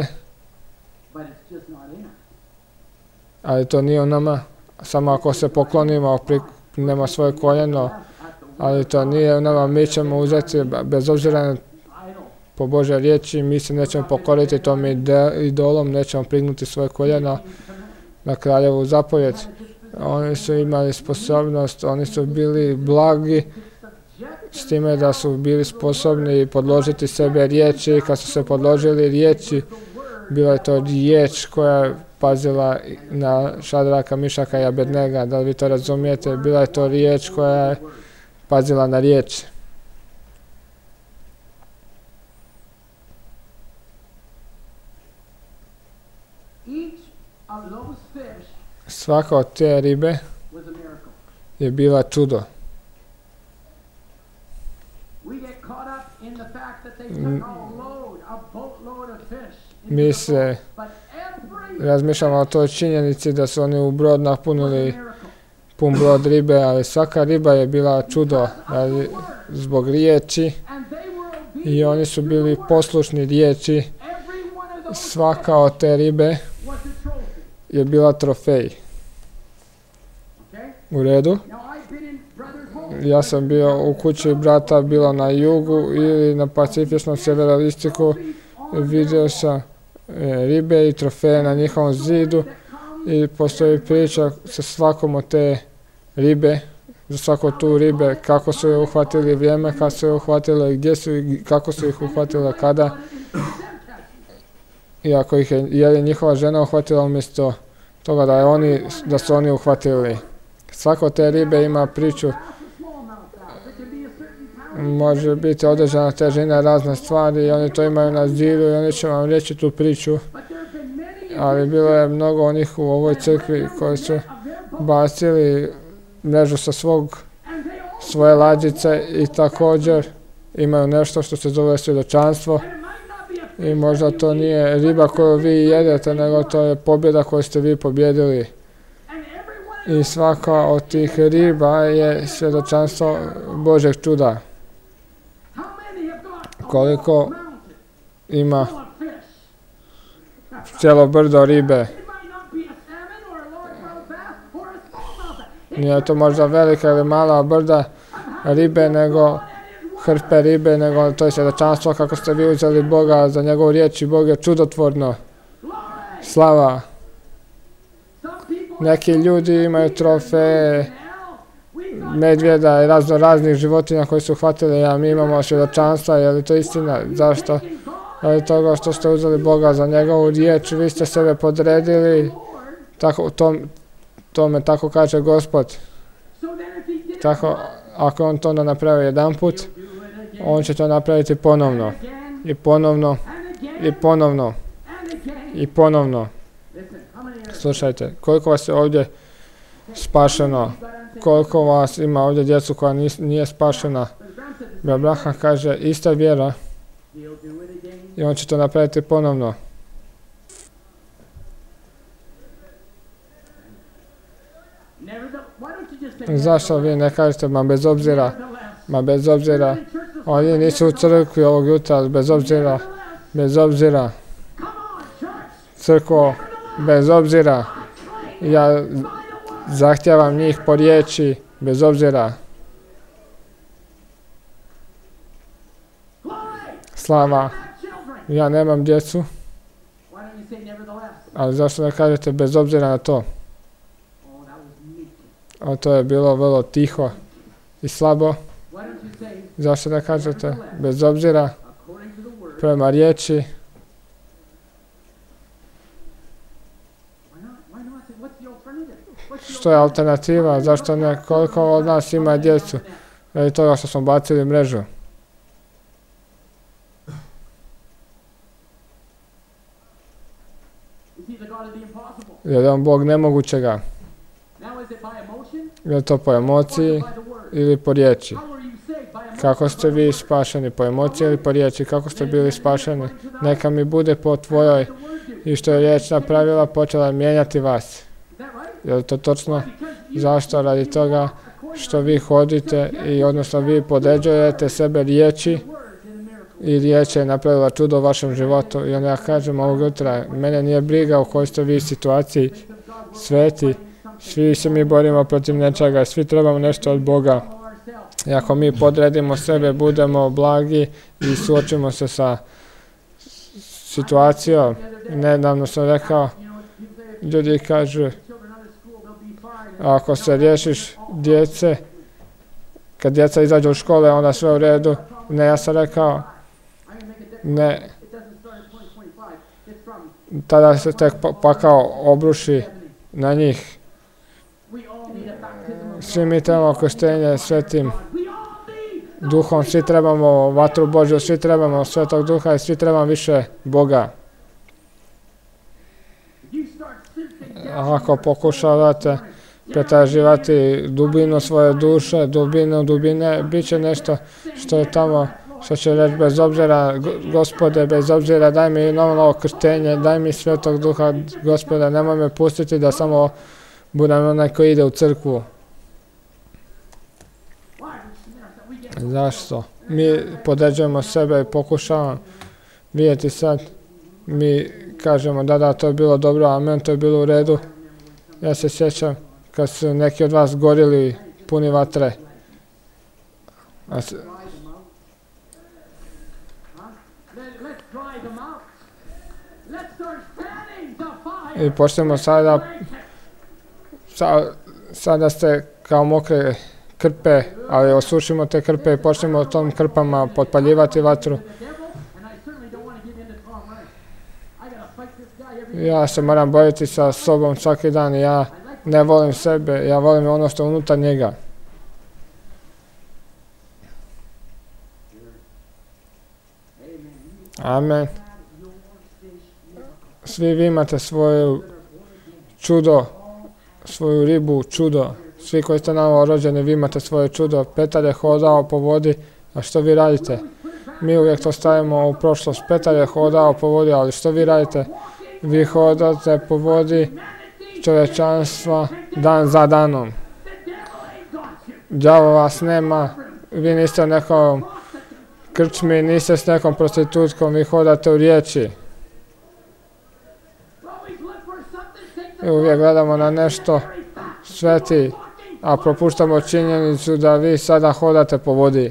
ali to nije u nama. Samo ako se poklonimo, nema svoje koljeno, ali to nije u nama. Mi ćemo uzeti, bez obzira po Božje riječi, mi se nećemo pokoriti tom idolom, nećemo prignuti svoje koljeno na kraljevu zapovjed. Oni su imali sposobnost, oni su bili blagi s time da su bili sposobni podložiti sebe riječi. Kad su se podložili riječi, bila je to riječ koja je pazila na Šadraka, Mišaka i Abednega. Da li vi to razumijete? Bila je to riječ koja je pazila na riječ. Svaka od te ribe je bila čudo. Mi se razmišljamo o toj činjenici da su oni u brod napunili pun brod ribe, ali svaka riba je bila čudo zbog riječi i oni su bili poslušni riječi. Svaka od te ribe je bila trofej. U redu? Ja sam bio u kući brata, bilo na jugu ili na pacifičnom severalistiku. Vidio sam ribe i trofeje na njihovom zidu i postoji priča sa svakom od te ribe, za svaku tu ribe, kako su je uhvatili, vrijeme kad su je uhvatili, gdje su i kako su ih uhvatili, kada. I ako ih je njihova žena uhvatila umjesto toga da su oni uhvatili. Svaka od te ribe ima priču. Može biti određena težina, razne stvari i oni to imaju na zidu i oni će vam reći tu priču. Ali bilo je mnogo onih u ovoj crkvi koji su bacili mrežu sa svoje lađice i također imaju nešto što se zove svjedočanstvo. I možda to nije riba koju vi jedete, nego to je pobjeda koju ste vi pobjedili. I svaka od tih riba je svjedočanstvo Božeg čuda. Koliko ima cijelo brdo ribe. Nije to možda velika ili mala brda ribe, nego hrpe ribe, nego to je svjedočanstvo kako ste vi uzeli Boga za njegovu riječ i Bog je čudotvorno. Slava. Neki ljudi imaju trofeje, medvjeda i raznih životinja koji su uhvatili, a mi imamo svjedočanstva. Je li to istina? Zašto? Radi toga što ste uzeli Boga za njegovu riječ, vi ste sebe podredili, tome tako kaže Gospod. Tako, ako on to napravi jedan put, on će to napraviti ponovno. I ponovno. I ponovno. I ponovno. Slušajte, koliko vas je ovdje spašeno, koliko vas ima ovdje djecu koja nije spašena. Abraham kaže, ista vjera i on će to napraviti ponovno. Zašto vi ne kažete, ma bez obzira, oni nisu u crkvi ovog jutra, bez obzira, crkvo, bez obzira, ja zahtijevam njih po riječi, bez obzira. Slava, ja nemam djecu, ali zašto ne kažete bez obzira na to? A to je bilo vrlo tiho i slabo. Zašto ne kažete bez obzira prema riječi? Što je alternativa? Zašto ne? Koliko od nas ima djecu? Radi toga što smo bacili mrežu. Je li on Bog nemogućega? Je li to po emociji ili po riječi? Kako ste vi spašeni? Po emociji ili po riječi? Kako ste bili spašeni? Neka mi bude po tvojoj. I što je riječ napravila, počela je mijenjati vas. Je li to točno? Zašto? Radi toga što vi hodite i odnosno vi podređujete sebe riječi i riječ je napravila čudo u vašem životu. I onda ja kažem ovog jutra, mene nije briga u kojoj ste vi situaciji sveti. Svi se mi borimo protiv nečega, svi trebamo nešto od Boga. I ako mi podredimo sebe, budemo blagi i suočimo se sa situacijom. Nedavno sam rekao, ljudi kažu, ako se riješiš djece, kad djeca izađu u škole, onda sve u redu. Ne, ja sam rekao, ne, tada se tek pakao obruši na njih. Svi mi trebamo krštenje svetim duhom, svi trebamo vatru Božju, svi trebamo svetog duha i svi trebamo više Boga. Ako pokušavate pretraživati dubinu svoje duše, dubine, bit će nešto što je tamo, što će reći bez obzira, Gospode, bez obzira, daj mi novo krštenje, daj mi svetog duha, Gospode, nemoj me pustiti da samo budem onaj koji ide u crkvu. Zašto? Mi podređujemo sebe i pokušavamo vidjeti sad. Mi kažemo da, to je bilo dobro, amen, to je bilo u redu. Ja se sjećam kad su neki od vas gorili puni vatre. I počnemo sada ste kao mokre krpe, ali osušimo te krpe i počnemo tom krpama potpaljivati vatru. Ja se moram boriti sa sobom svaki dan i ja ne volim sebe, ja volim ono što je unutar njega. Amen. Svi vi imate svoju čudo, svoju ribu, čudo. Svi koji ste novo rođeni, vi imate svoje čudo. Petar je hodao po vodi, a što vi radite? Mi uvijek to stavimo u prošlost. Petar je hodao po vodi, ali što vi radite? Vi hodate po vodi čovječanstva dan za danom. Đavo vas nema, vi niste u nekom krčmi, niste s nekom prostitutkom, vi hodate u riječi. I uvijek gledamo na nešto sveti, a propuštamo činjenicu da vi sada hodate po vodi.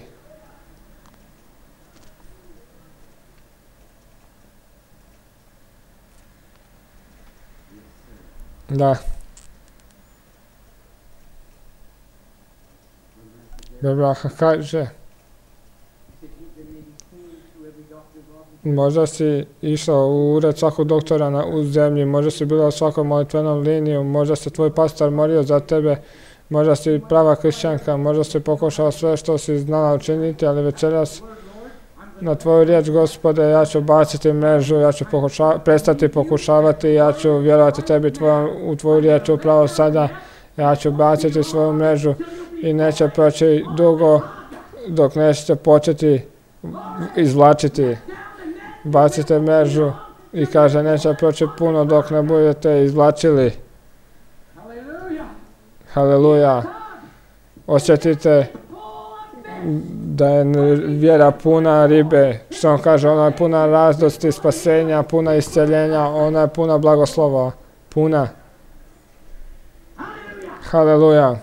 Da. Biblia kaže, možda si išao u ured svakog doktora u zemlji, možda si bila u svakom molitvenom liniju, možda se tvoj pastor molio za tebe, možda si prava kršćanka, možda si pokušao sve što si znala učiniti, ali večeras na tvoju riječ, Gospode, ja ću baciti mrežu, ja ću prestati pokušavati, ja ću vjerovati tebi u tvoju riječ upravo sada, ja ću baciti svoju mrežu i neće proći dugo dok nećete početi izvlačiti. Bacite mrežu i kaže neće proći puno dok ne budete izvlačili. Haleluja. Osjetite da je vjera puna ribe, što on kaže, ona je puna radosti, spasenja, puna isceljenja, ona je puna blagoslova, puna. Haleluja.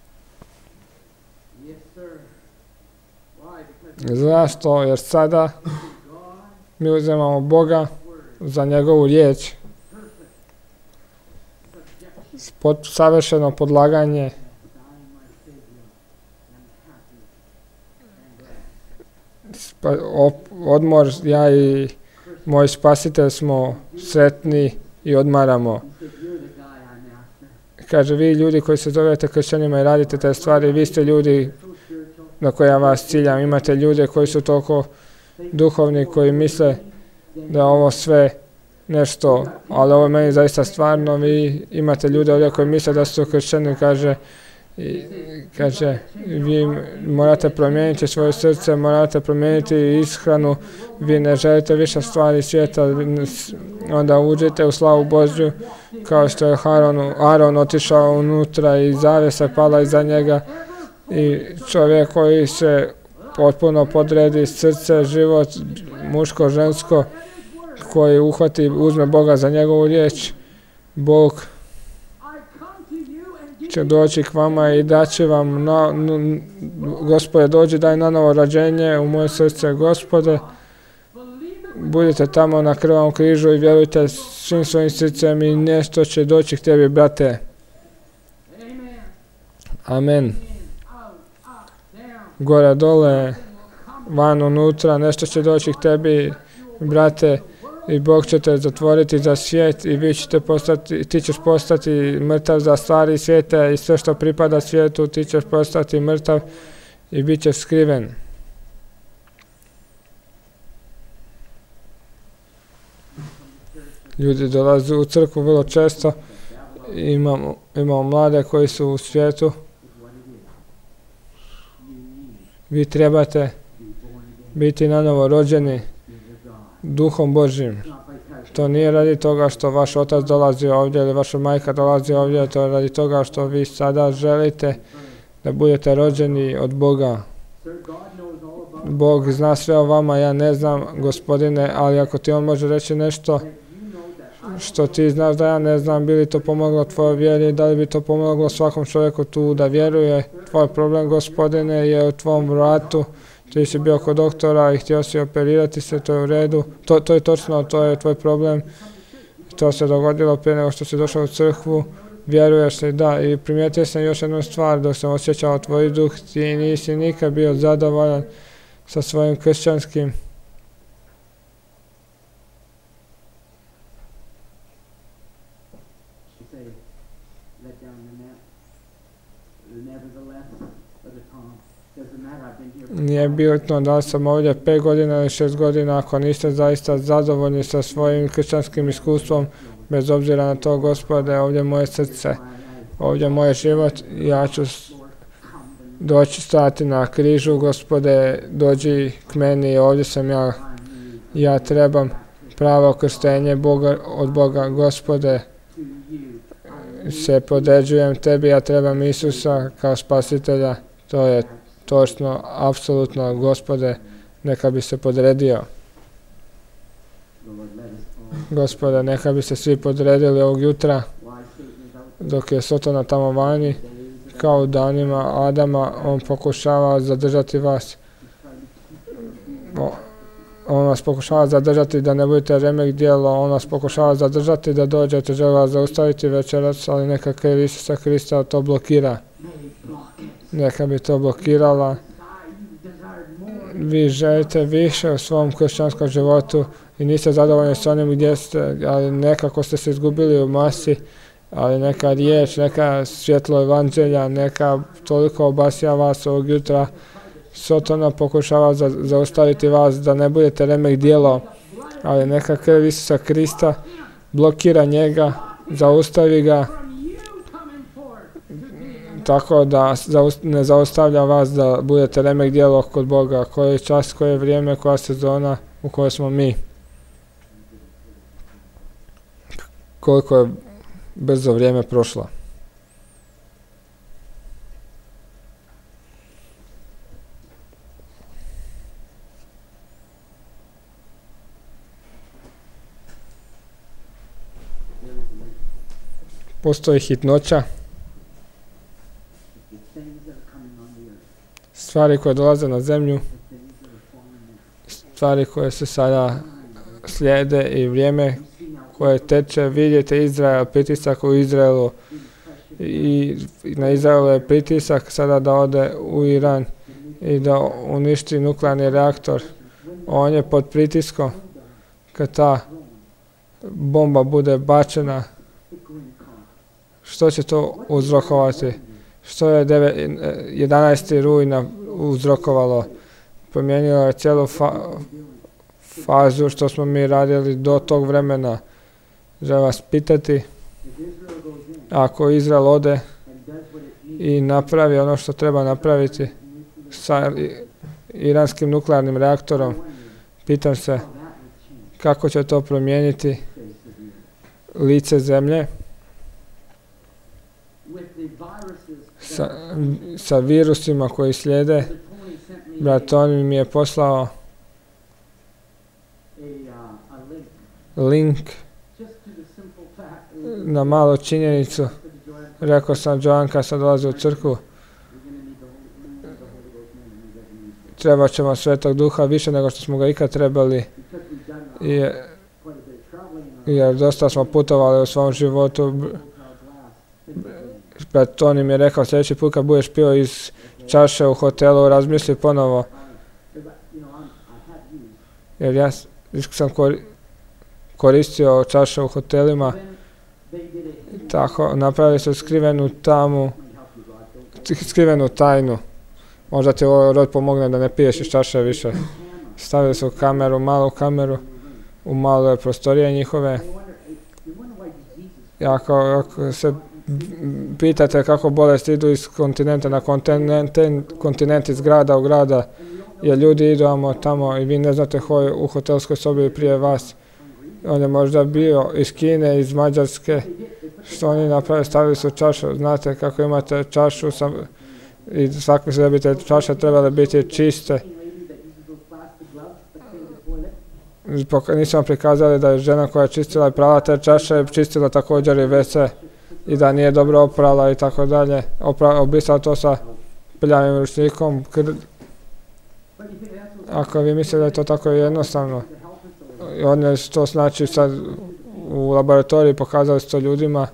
Zašto? Jer sada mi uzimamo Boga za njegovu riječ, savršeno podlaganje, odmor, ja i moj spasitelj smo sretni i odmaramo. Kaže, vi ljudi koji se zovete kršćanima i radite te stvari, vi ste ljudi na koje ja vas ciljam. Imate ljude koji su toliko duhovni, koji misle da je ovo sve nešto, ali ovo je meni zaista stvarno. Vi imate ljude ovdje koji misle da su kršćani, kaže, vi morate promijeniti svoje srce, morate promijeniti ishranu, vi ne želite više stvari svijeta, onda uđite u slavu Božju kao što je Aron otišao unutra i zavjesa pala iza njega i čovjek koji se potpuno podredi srce, život, muško, žensko, koji uhvati, uzme Boga za njegovu riječ, Bog će doći k vama i daće vam, Gospode, dođi, daj na novo rođenje u moje srce, Gospode. Budite tamo na krvavom križu i vjerujte svim svojim srcem i nešto će doći k tebi, brate. Amen. Gore, dole, van, unutra, nešto će doći k tebi, brate, i Bog će te zatvoriti za svijet i ti ćeš postati mrtav za stvari svijeta i sve što pripada svijetu, ti ćeš postati mrtav i bit ćeš skriven. Ljudi dolaze u crkvu vrlo često, imamo mlade koji su u svijetu. Vi trebate biti nanovo rođeni Duhom Božjim. To nije radi toga što vaš otac dolazi ovdje ili vaša majka dolazi ovdje, to je radi toga što vi sada želite da budete rođeni od Boga. Bog zna sve o vama, ja ne znam, Gospodine, ali ako ti on može reći nešto što ti znaš da ja ne znam, bi li to pomoglo tvojoj vjeri, da li bi to pomoglo svakom čovjeku tu da vjeruje. Tvoj problem, Gospodine, je u tvom vratu. Ti si bio kod doktora i htio si operirati se, to je u redu. To je točno, to je tvoj problem. To se dogodilo prije nego što si došao u crkvu. Vjeruješ li? Da. I primijetio sam još jednu stvar, dok sam osjećao tvoj duh, ti nisi nikad bio zadovoljan sa svojim kršćanskim. Nije bitno da li sam ovdje 5 godina ili 6 godina, ako niste zaista zadovoljni sa svojim kršćanskim iskustvom, bez obzira na to, Gospode, ovdje je moje srce, ovdje je moj život, ja ću doći stati na križu, Gospode, dođi k meni, ovdje sam ja trebam pravo krštenje od Boga, Gospode, se podređujem tebi, ja trebam Isusa kao spasitelja, to je točno, apsolutno, Gospode, neka bi se podredio. Gospode, neka bi se svi podredili ovog jutra, dok je Sotona tamo vani, kao u danima Adama, on pokušava zadržati vas. On vas pokušava zadržati da ne budete remek djelo, on vas pokušava zadržati da dođete, želi vas zaustaviti večeras, ali neka krv Isusa Krista to blokira. Neka bi to blokirala. Vi želite više u svom kršćanskom životu i niste zadovoljni s onim gdje ste, ali nekako ste se izgubili u masi, ali neka riječ, neka svjetlo evanđelja, neka toliko obasja vas ovog jutra. Sotona pokušava zaustaviti vas da ne budete remek djelo, ali neka krv Isusa Krista blokira njega, zaustavi ga, tako da ne zaustavlja vas da budete remek djelo kod Boga. Koji je čas, koje je vrijeme, koja sezona u kojoj smo mi. Koliko je brzo vrijeme prošlo. Postoji hitnoća. Stvari koje dolaze na zemlju, stvari koje se sada slijede i vrijeme koje teče. Vidite Izrael, pritisak u Izraelu i na Izraelu je pritisak sada da ode u Iran i da uništi nuklearni reaktor. On je pod pritiskom. Kad ta bomba bude bačena, što će to uzrokovati? Što je 11. rujna uzrokovalo? Promijenilo je cijelu fazu što smo mi radili do tog vremena. Želim vas pitati, ako Izrael ode i napravi ono što treba napraviti sa iranskim nuklearnim reaktorom, pitam se kako će to promijeniti lice zemlje. sa virusima koji slijede. Brat Tony mi je poslao link na malu činjenicu. Rekao sam Joanka sad dolazi u crkvu. Trebat ćemo Svetog Duha više nego što smo ga ikad trebali. Jer dosta smo putovali u svom životu. Brat Tony mi je rekao sljedeći put kad budeš pio iz čaše u hotelu, razmisli ponovo. Jer ja sam koristio čaše u hotelima. Tako, napravili su skrivenu tajnu. Možda ti ovo rod pomogne da ne piješ iz čaše više. Stavili su malu kameru, u male prostorije njihove. Ako se pitate kako bolesti idu iz kontinenta na kontinent, iz grada u grada, jer ljudi idu tamo i vi ne znate ko je u hotelskoj sobi prije vas. On je možda bio iz Kine, iz Mađarske. Što oni napravili, stavili su čašu. Znate kako imate čašu i svaki se da bi te čaše trebale biti čiste. Nismo prikazali da je žena koja je čistila i prala te čaše, čistila također i WC i da nije dobro oprala i tako dalje. Obrisala to sa prljavim ručnikom. Ako vi mislite da je to tako jednostavno, oni su to znači sad u laboratoriji pokazali su to ljudima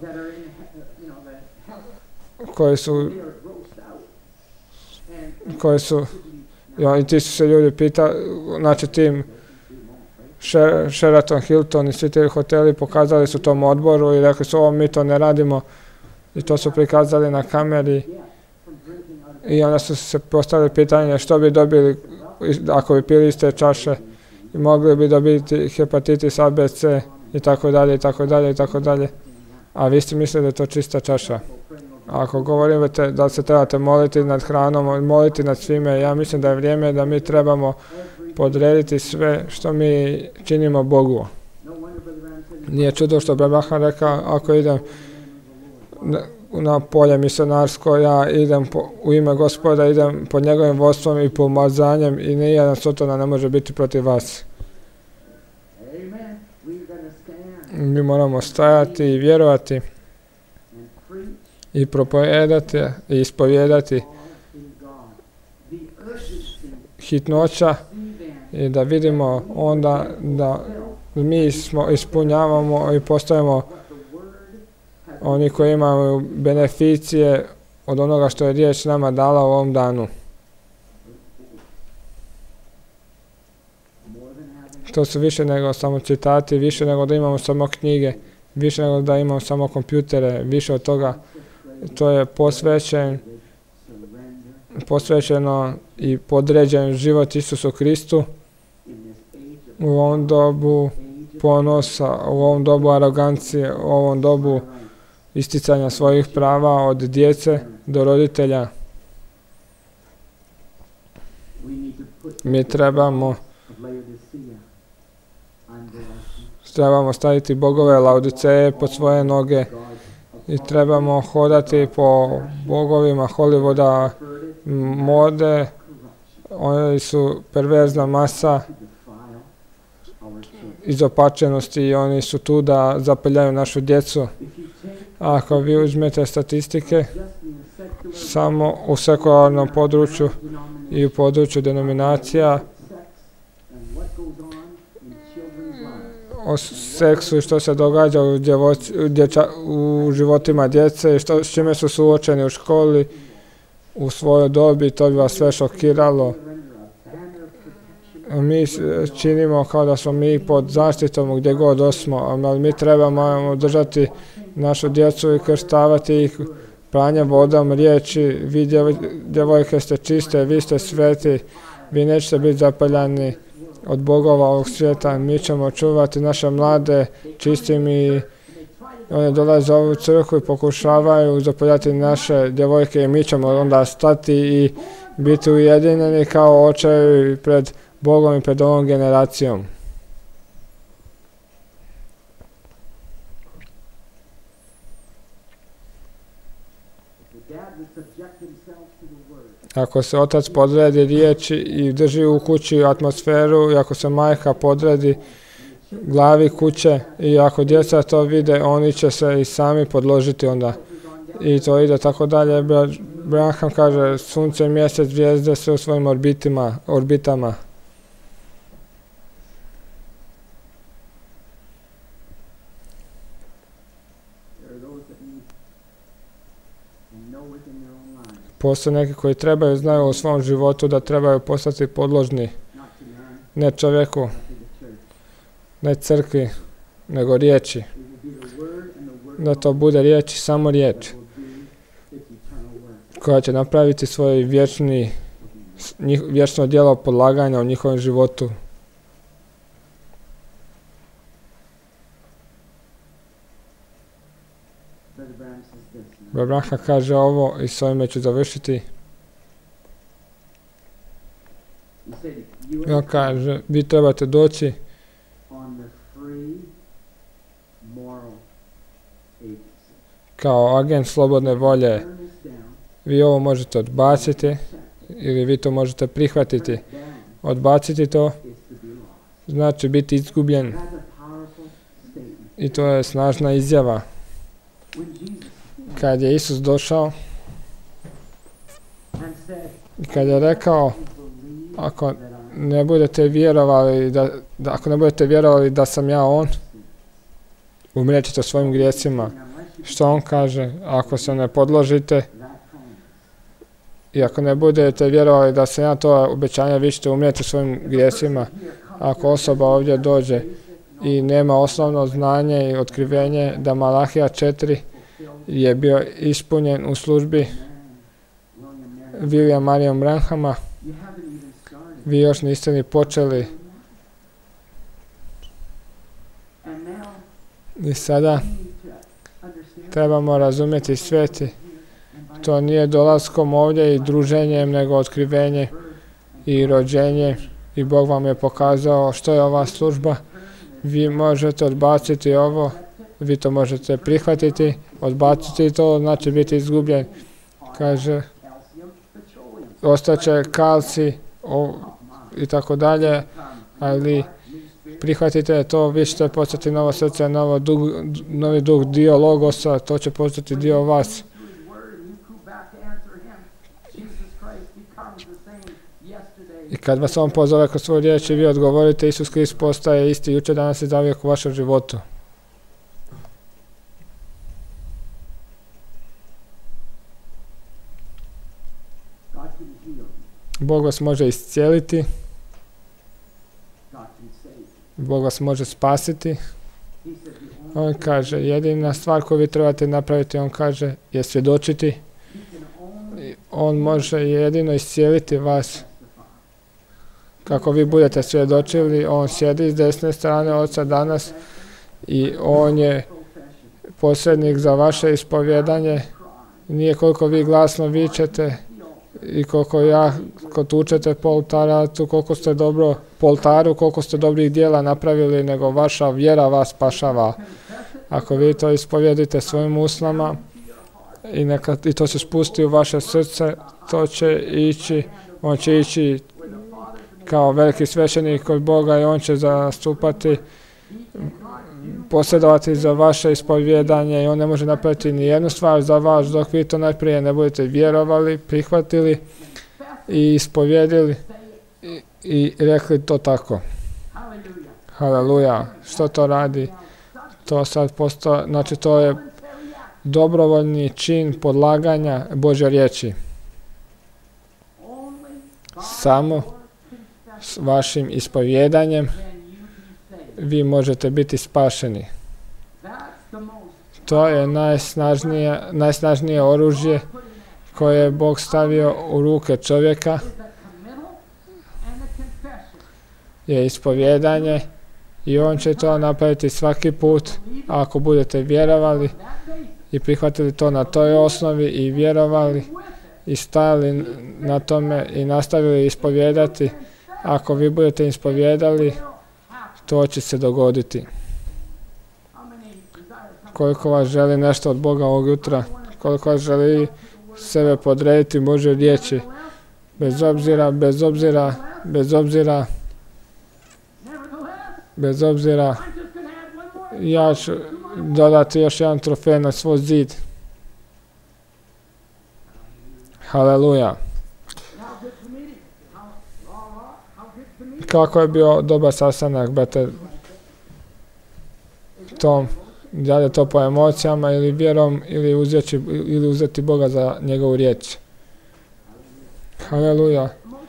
koji su i ti su se ljudi pitali, znači tim Sheraton, Hilton i svi ti hoteli pokazali su tom odboru i rekli su ovo mi to ne radimo i to su prikazali na kameri i onda su se postavili pitanje što bi dobili ako bi pili iz te čaše i mogli bi dobiti hepatitis A, B, C i tako dalje i tako dalje i tako dalje. A vi ste mislili da je to čista čaša. Ako govorite da se trebate moliti nad hranom, moliti nad svime, ja mislim da je vrijeme da mi trebamo podrediti sve što mi činimo Bogu. Nije čudo što Abraham rekao, ako idem na polje misionarsko, ja idem u ime Gospoda, idem pod njegovim vodstvom i pomazanjem i nijedan sotona ne može biti protiv vas. Mi moramo stajati i vjerovati i propovijedati i ispovijedati hitnoća i da vidimo onda da mi ispunjavamo i postajemo oni koji imaju beneficije od onoga što je riječ nama dala u ovom danu. To su više nego samo citati, više nego da imamo samo knjige, više nego da imamo samo kompjutere, više od toga. To je posvećeno i podređen život Isusu Kristu u ovom dobu ponosa, u ovom dobu arogancije, u ovom dobu isticanja svojih prava od djece do roditelja. Mi trebamo staviti bogove Laodiceje pod svoje noge i trebamo hodati po bogovima Hollywooda, mode. Oni su perverzna masa izopačenosti i oni su tu da zapeljaju našu djecu. Ako vi uzmete statistike samo u sekularnom području i u području denominacija o seksu i što se događa u životima djece i s čime su suočeni u školi u svojoj dobi, to bi vas sve šokiralo. Mi činimo kao da smo mi pod zaštitom gdje god osmo, ali mi trebamo držati našu djecu i krštavati ih pranjem vodom riječi. Vi djevojke ste čiste, vi ste sveti, vi nećete biti zapaljani od bogova ovog svijeta. Mi ćemo čuvati naše mlade čistim i oni dolaze u ovu crkvu i pokušavaju zapaljati naše djevojke i mi ćemo onda stati i biti ujedinjeni kao očevi pred Bogom i pred ovom generacijom. Ako se otac podredi riječi i drži u kući atmosferu, i ako se majka podredi glavi kuće, i ako djeca to vide, oni će se i sami podložiti onda. I to ide tako dalje. Branham kaže, sunce, mjesec, zvijezde sve u svojim orbitama. Postoje neki koji znaju u svom životu da trebaju postati podložni ne čovjeku, ne crkvi, nego riječi. Da to bude riječ, samo riječ, koja će napraviti svoje vječno djelo podlaganja u njihovom životu. Branham kaže ovo i s ovime ću završiti. On kaže, vi trebate doći kao agent slobodne volje. Vi ovo možete odbaciti ili vi to možete prihvatiti. Odbaciti to znači biti izgubljen. I to je snažna izjava. Kad je Isus došao i kad je rekao, ako ne budete vjerovali da sam ja on, umrijet ćete svojim grijesima. Što on kaže? Ako se ne podložite i ako ne budete vjerovali da sam ja to obećanje, vi ćete umrijeti svojim grijesima. Ako osoba ovdje dođe i nema osnovno znanje i otkrivenje da Malahija 4 je bio ispunjen u službi William Marion Branhama, vi još niste ni počeli. I sada trebamo razumjeti sveti. To nije dolaskom ovdje i druženjem, nego otkrivenje i rođenje. I Bog vam je pokazao što je ova služba. Vi možete odbaciti ovo, vi to možete prihvatiti, odbaciti to, znači biti izgubljen. Kaže, ostaće kalci i tako dalje, ali prihvatite to, vi ćete postati novo srce, novi duh, dio logosa, to će postati dio vas. I kad vas on pozove kroz svoju riječ i vi odgovorite, Isus Krist postaje isti jučer, danas i zauvijek u vašem životu. Bog vas može iscijeliti. Bog vas može spasiti. On kaže, jedina stvar koju vi trebate napraviti, on kaže, je svjedočiti. On može jedino iscijeliti vas. Kako vi budete svjedočili, on sjedi s desne strane Oca danas i on je posrednik za vaše ispovjedanje. Nije koliko vi glasno vičete i koliko tučete po oltaru, koliko ste dobrih djela napravili, nego vaša vjera vas spašava. Ako vi to ispovjedite svojim usnama i to se spusti u vaše srce, to će ići, on će ići kao veliki svećenik kod Boga i on će zastupati, posjedovati za vaše ispovjedanje i on ne može napraviti ni jednu stvar za vas dok vi to najprije ne budete vjerovali, prihvatili i ispovjedili i rekli to tako. Haleluja. Što to radi? To sad postoji, znači to je dobrovoljni čin podlaganja Božje riječi. Samo s vašim ispovjedanjem vi možete biti spašeni. To je najsnažnije oružje koje je Bog stavio u ruke čovjeka, je ispovjedanje i on će to napraviti svaki put ako budete vjerovali i prihvatili to na toj osnovi i vjerovali i stajali na tome i nastavili ispovjedati. Ako vi budete ispovjedali, to će se dogoditi. Koliko vas želi nešto od Boga ovog jutra, koliko vas želi sebe podrediti Božoj riječi, Bez obzira, bez obzira, bez obzira, bez obzira, ja ću dodati još jedan trofej na svoj zid. Haleluja. Kako je bio dobar sastanak, brate Tom? Da li je to po emocijama ili vjerom ili uzeti Boga za njegovu riječ? Haleluja.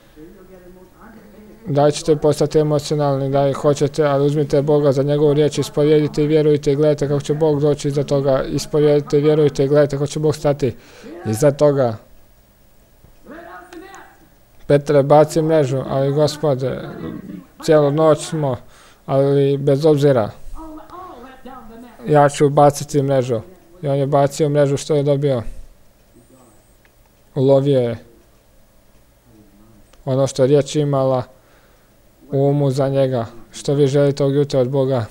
Da li ćete postati emocionalni, da li hoćete, ali uzmite Boga za njegovu riječ, ispovjedite i vjerujte i gledajte kako će Bog doći iza toga. Ispovjedite i vjerujte i gledajte kako će Bog stati iza toga. Petre, baci mrežu, ali Gospode, cijelu noć smo, ali bez obzira. Ja ću baciti mrežu. I on je bacio mrežu, što je dobio? Ulovio je ono što je riječ imala u umu za njega. Što vi želite ovog jutra od Boga?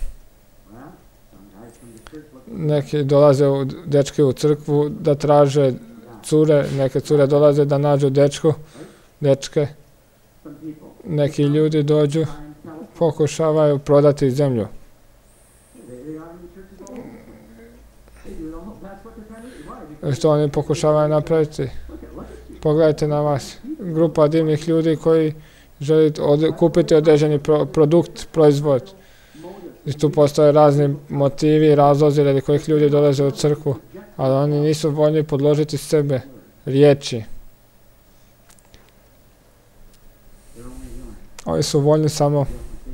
Neki dolaze dečki u crkvu da traže cure, neke cure dolaze da nađu dečke. Neki ljudi dođu, pokušavaju prodati zemlju. Što oni pokušavaju napraviti? Pogledajte na vas. Grupa divnih ljudi koji želi kupiti određeni produkt, proizvod. I tu postoje razni motivi, razlozi radi kojih ljudi dolaze u crkvu, ali oni nisu voljni podložiti sebe riječi. Oni su voljni samo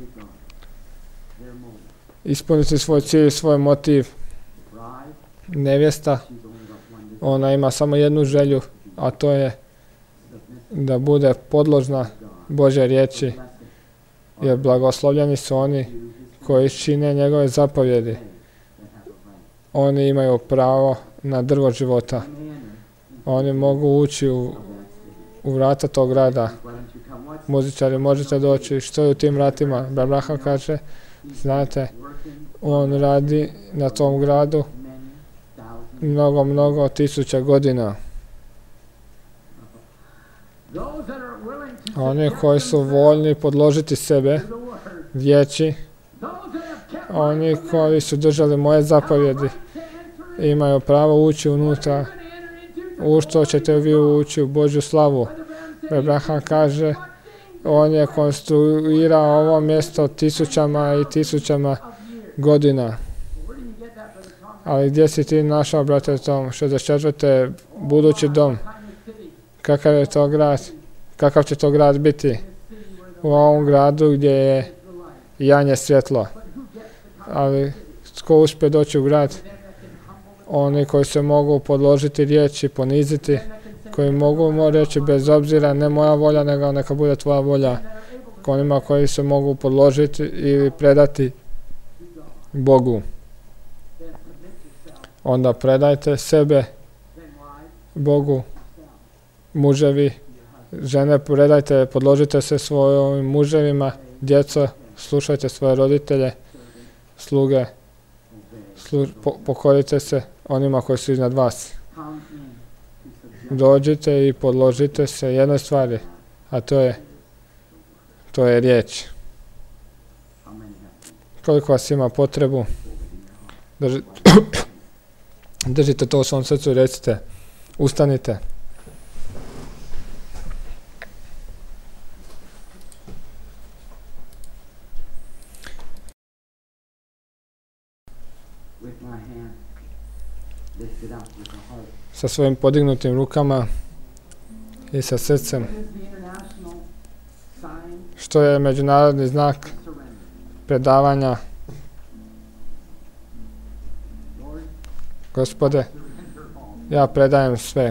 ispuniti svoj cilj, svoj motiv. Nevjesta, ona ima samo jednu želju, a to je da bude podložna Božje riječi, jer blagoslovljeni su oni koji čine njegove zapovjedi. Oni imaju pravo na drvo života. Oni mogu ući u vrata tog grada. Muzičari, možete doći. Što je u tim vratima? Abraham kaže, znate, on radi na tom gradu mnogo tisuća godina. Oni koji su voljni podložiti sebe riječi, oni koji su držali moje zapovjedi, imaju pravo ući unutra. U što ćete vi ući? U Božju slavu. Abraham kaže, on je konstruirao ovo mjesto tisućama i tisućama godina. Ali gdje si ti našao, brate Tom? 64. budući dom. Kakav je to grad? Kakav će to grad biti? U ovom gradu gdje je janje svjetlo. Ali tko uspije doći u grad? Oni koji se mogu podložiti riječi, poniziti, koji mogu reći bez obzira, ne moja volja, nego neka bude tvoja volja. Onima koji se mogu podložiti ili predati Bogu. Onda predajte sebe Bogu. Muževi, žene, predajte, podložite se svojim muževima. Djeco, slušajte svoje roditelje. Sluge, pokorite se onima koji su iznad vas. Dođite i podložite se jednoj stvari, a to je riječ. Koliko vas ima potrebu, držite to u svom srcu i recite, ustanite. Sa svojim podignutim rukama i sa srcem. Što je međunarodni znak predavanja? Gospode, ja predajem sve.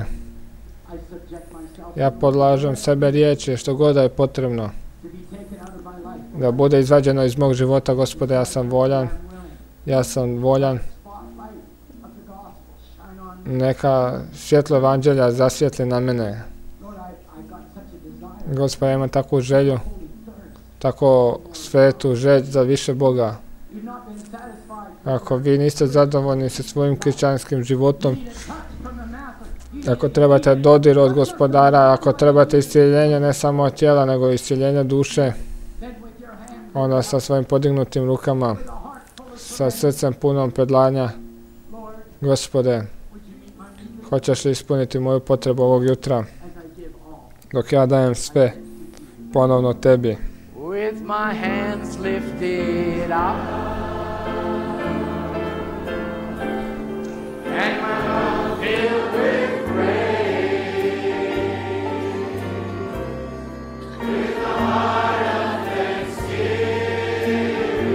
Ja podlažem sebe riječi što god da je potrebno da bude izvađeno iz mog života. Gospode, ja sam voljan. Neka svjetlo evanđelja zasvjetli na mene. Gospode, imam takvu želju, tako svetu želj za više Boga. Ako vi niste zadovoljni sa svojim kršćanskim životom, Ako trebate dodir od Gospodara, ako trebate iscjeljenje ne samo od tijela, nego iscjeljenje duše, onda sa svojim podignutim rukama, sa srcem punom pedlanja, Gospode, hoćeš li ispuniti moju potrebu ovog jutra, dok ja dajem sve ponovno tebi. With my hands lifted up and my mouth filled with praise, with a heart of thanksgiving,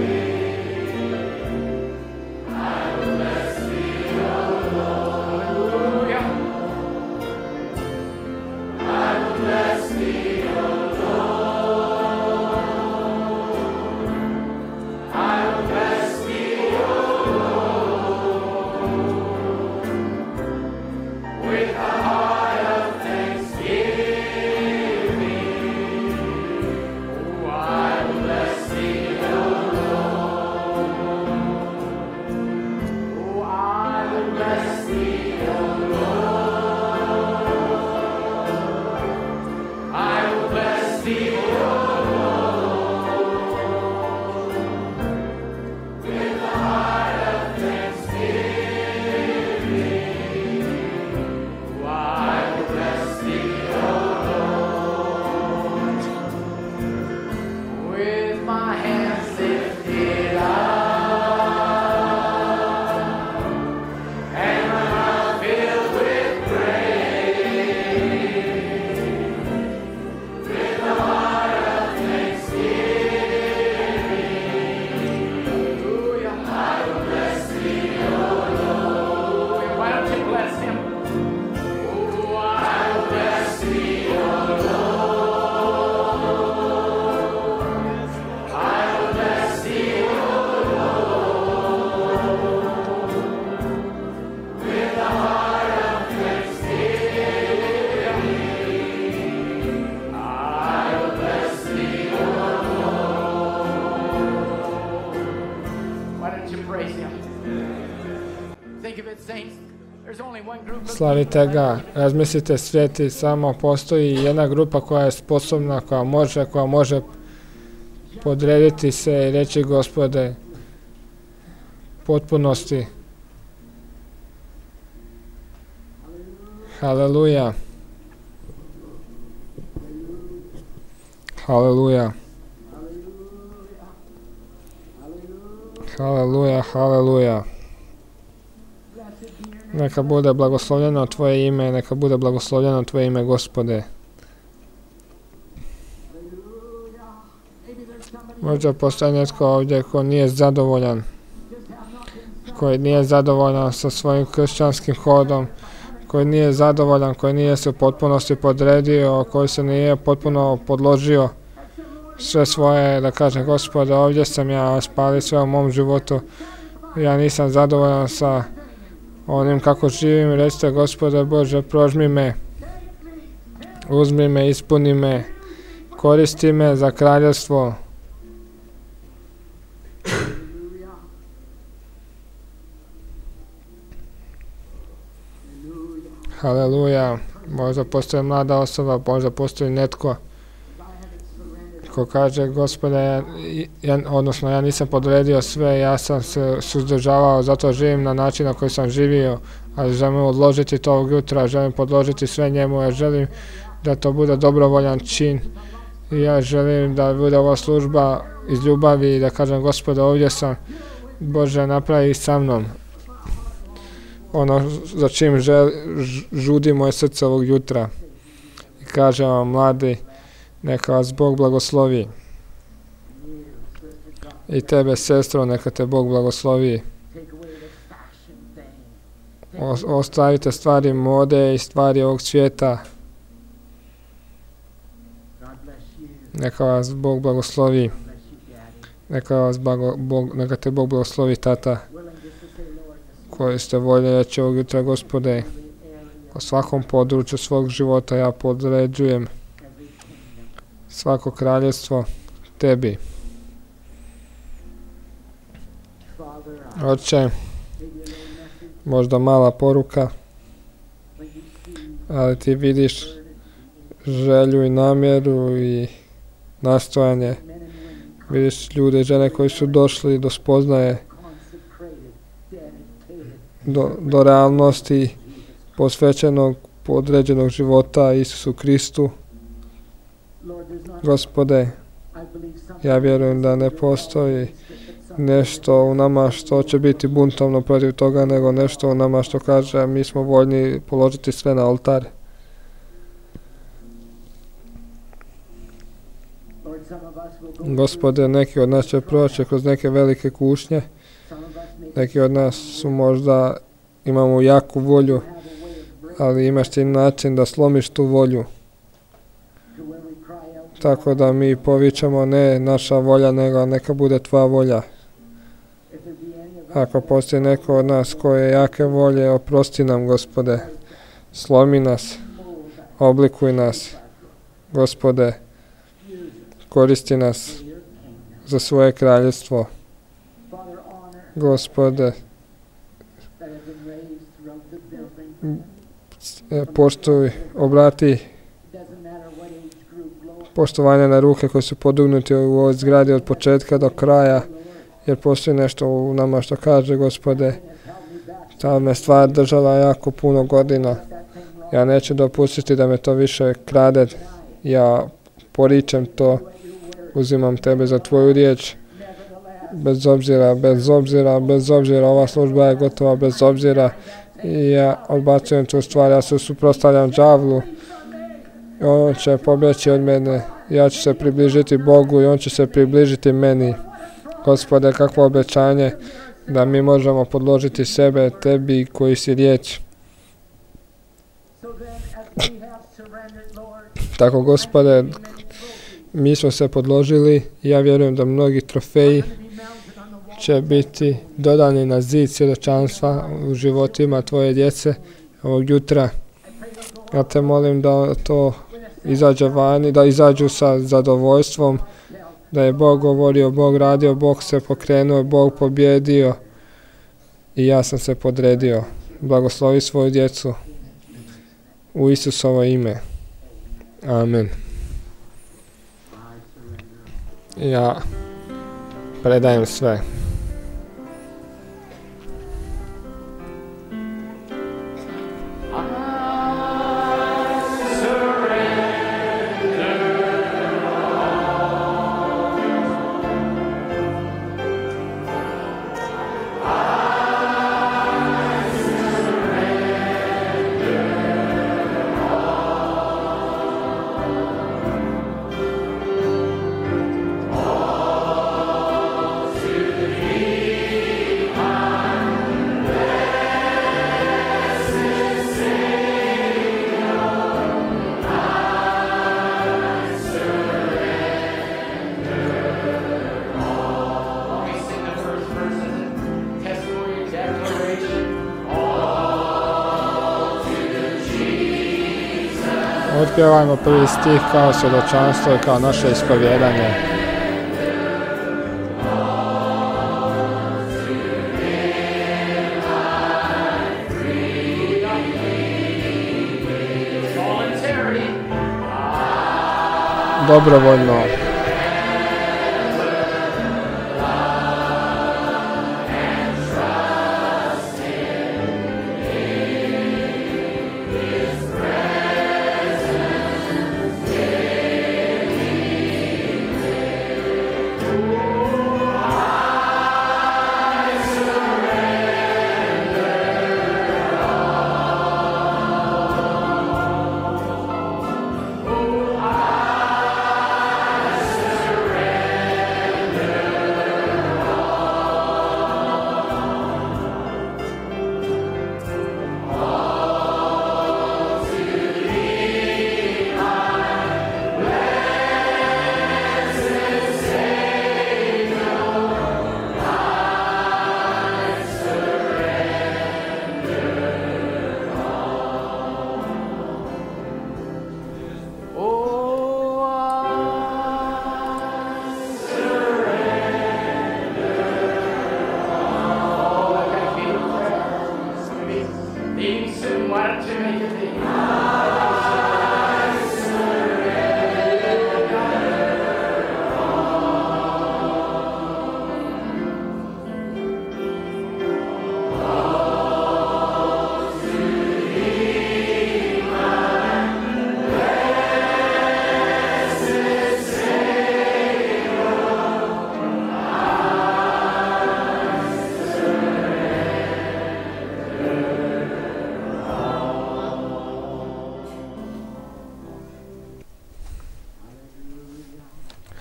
I will bless thee, O Lord. Hallelujah. I will bless thee, O Lord. Slavite ga, razmislite, svijeti, samo postoji jedna grupa koja je sposobna, koja može podrediti se i reći Gospode, potpunosti. Haleluja. Haleluja. Haleluja, haleluja. Neka bude blagoslovljeno Tvoje ime, neka bude blagoslovljeno Tvoje ime, Gospode. Možda postoji netko ovdje koji nije zadovoljan sa svojim kršćanskim hodom, koji nije zadovoljan, koji nije se u potpunosti podredio, koji se nije potpuno podložio sve svoje, da kaže Gospode, ovdje sam ja, spali sve u mom životu, ja nisam zadovoljan sa onim kako živim, recite Gospode Bože, prožmi me, uzmi me, ispuni me, koristi me za kraljevstvo. Haleluja. Možda postoji mlada osoba, možda postoji netko ko kaže, Gospode, ja nisam podredio sve, ja sam se suzdržavao, zato živim na način na koji sam živio, ali želim odložiti to ovog jutra, želim podložiti sve njemu, ja želim da to bude dobrovoljan čin, i ja želim da bude ova služba iz ljubavi i da kažem, Gospode, ovdje sam, Bože, napravi sa mnom ono za čim žudi moje srce ovog jutra. I kažem vam, mladi, neka vas Bog blagoslovi. I tebe, sestro, neka te Bog blagoslovi. Ostavite stvari mode i stvari ovog svijeta. Neka vas Bog blagoslovi. Neka te Bog blagoslovi, tata, koji ste voljeli reći ovog jutra, Gospode, o svakom području svog života ja podređujem svako kraljevstvo tebi. Oče, možda mala poruka, ali ti vidiš želju i namjeru i nastojanje. Vidiš ljude i žene koji su došli do spoznaje, do realnosti posvećenog, podređenog života Isusu Kristu. Gospode, ja vjerujem da ne postoji nešto u nama što će biti buntovno protiv toga, nego nešto u nama što kaže mi smo voljni položiti sve na oltar. Gospode, neki od nas će proći kroz neke velike kušnje, neki od nas su možda imamo jaku volju, ali imaš ti način da slomiš tu volju. Tako da mi povičamo ne naša volja, nego neka bude tvoja volja. Ako postoji neko od nas koje je jake volje, oprosti nam, Gospode. Slomi nas, oblikuj nas, Gospode. Koristi nas za svoje kraljevstvo. Gospode, poštuj, obrati poštovanje na ruke koje su podignuti u ovoj zgradi od početka do kraja, jer postoji nešto u nama što kaže, Gospode, ta me stvar držala jako puno godina. Ja neću dopustiti da me to više krade. Ja poričem to, uzimam tebe za tvoju riječ. Bez obzira, ova služba je gotova, bez obzira. I ja odbacujem tu stvar, ja se suprotstavljam đavlu. On će pobjeći od mene, ja ću se približiti Bogu i on će se približiti meni. Gospode, kakvo obećanje da mi možemo podložiti sebe tebi koji si riječ. Tako, Gospode, mi smo se podložili i ja vjerujem da mnogi trofeji će biti dodani na zid svjedočanstva u životima tvoje djece ovog jutra. Ja te molim da to izađe vani, da izađu sa zadovoljstvom, da je Bog govorio, Bog radio, Bog se pokrenuo, Bog pobjedio i ja sam se podredio. Blagoslovi svoju djecu u Isusovo ime. Amen. Ja predajem sve. Otpjevajmo prvi stih kao svjedočanstvo i kao naše ispovjedanje. Dobrovoljno.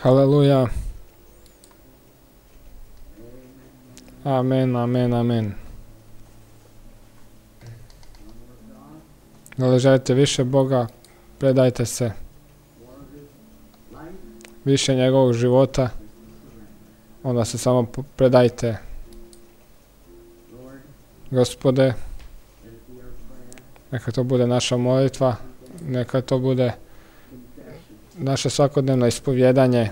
Haleluja. Amen, amen, amen. Da li želite više Boga, predajte se. Više njegovog života, onda se samo predajte. Gospode, neka to bude naša molitva, neka to bude naše svakodnevno ispovjedanje.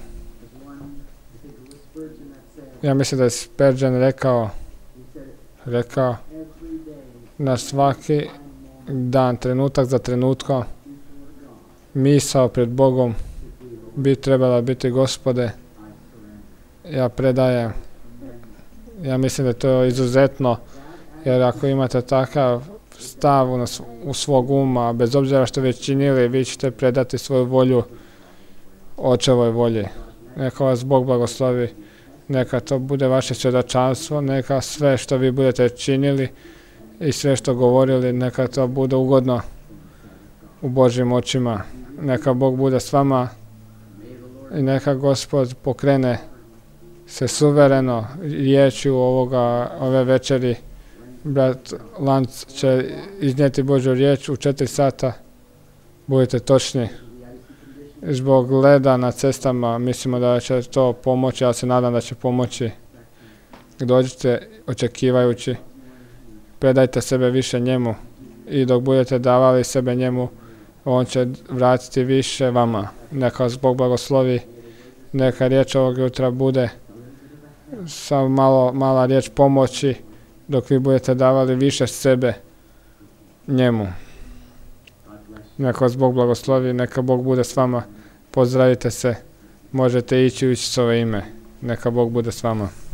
Ja mislim da je Spurgeon rekao na svaki dan, trenutak za trenutkom, misao pred Bogom bi trebala biti: Gospode, ja predajem. Ja mislim da je to izuzetno, jer ako imate takav stav u svog uma, bez obzira što već činili, vi ćete predati svoju volju Očevoj volji. Neka vas Bog blagoslovi, neka to bude vaše svjedočanstvo, neka sve što vi budete činili i sve što govorili, neka to bude ugodno u Božjim očima. Neka Bog bude s vama i neka Gospod pokrene se suvereno riječju ove večeri. Brat Lanc će iznijeti Božju riječ u 4 sata. Budite točni. Zbog leda na cestama mislimo da će to pomoći, ja se nadam da će pomoći. Dođite očekivajući, predajte sebe više njemu i dok budete davali sebe njemu, on će vratiti više vama. Neka vas Bog blagoslovi, neka riječ ovog jutra bude samo mala riječ pomoći, dok vi budete davali više sebe njemu. Neka vas Bog blagoslovi, neka Bog bude s vama. Pozdravite se, možete ići u Isusovo ime. Neka Bog bude s vama.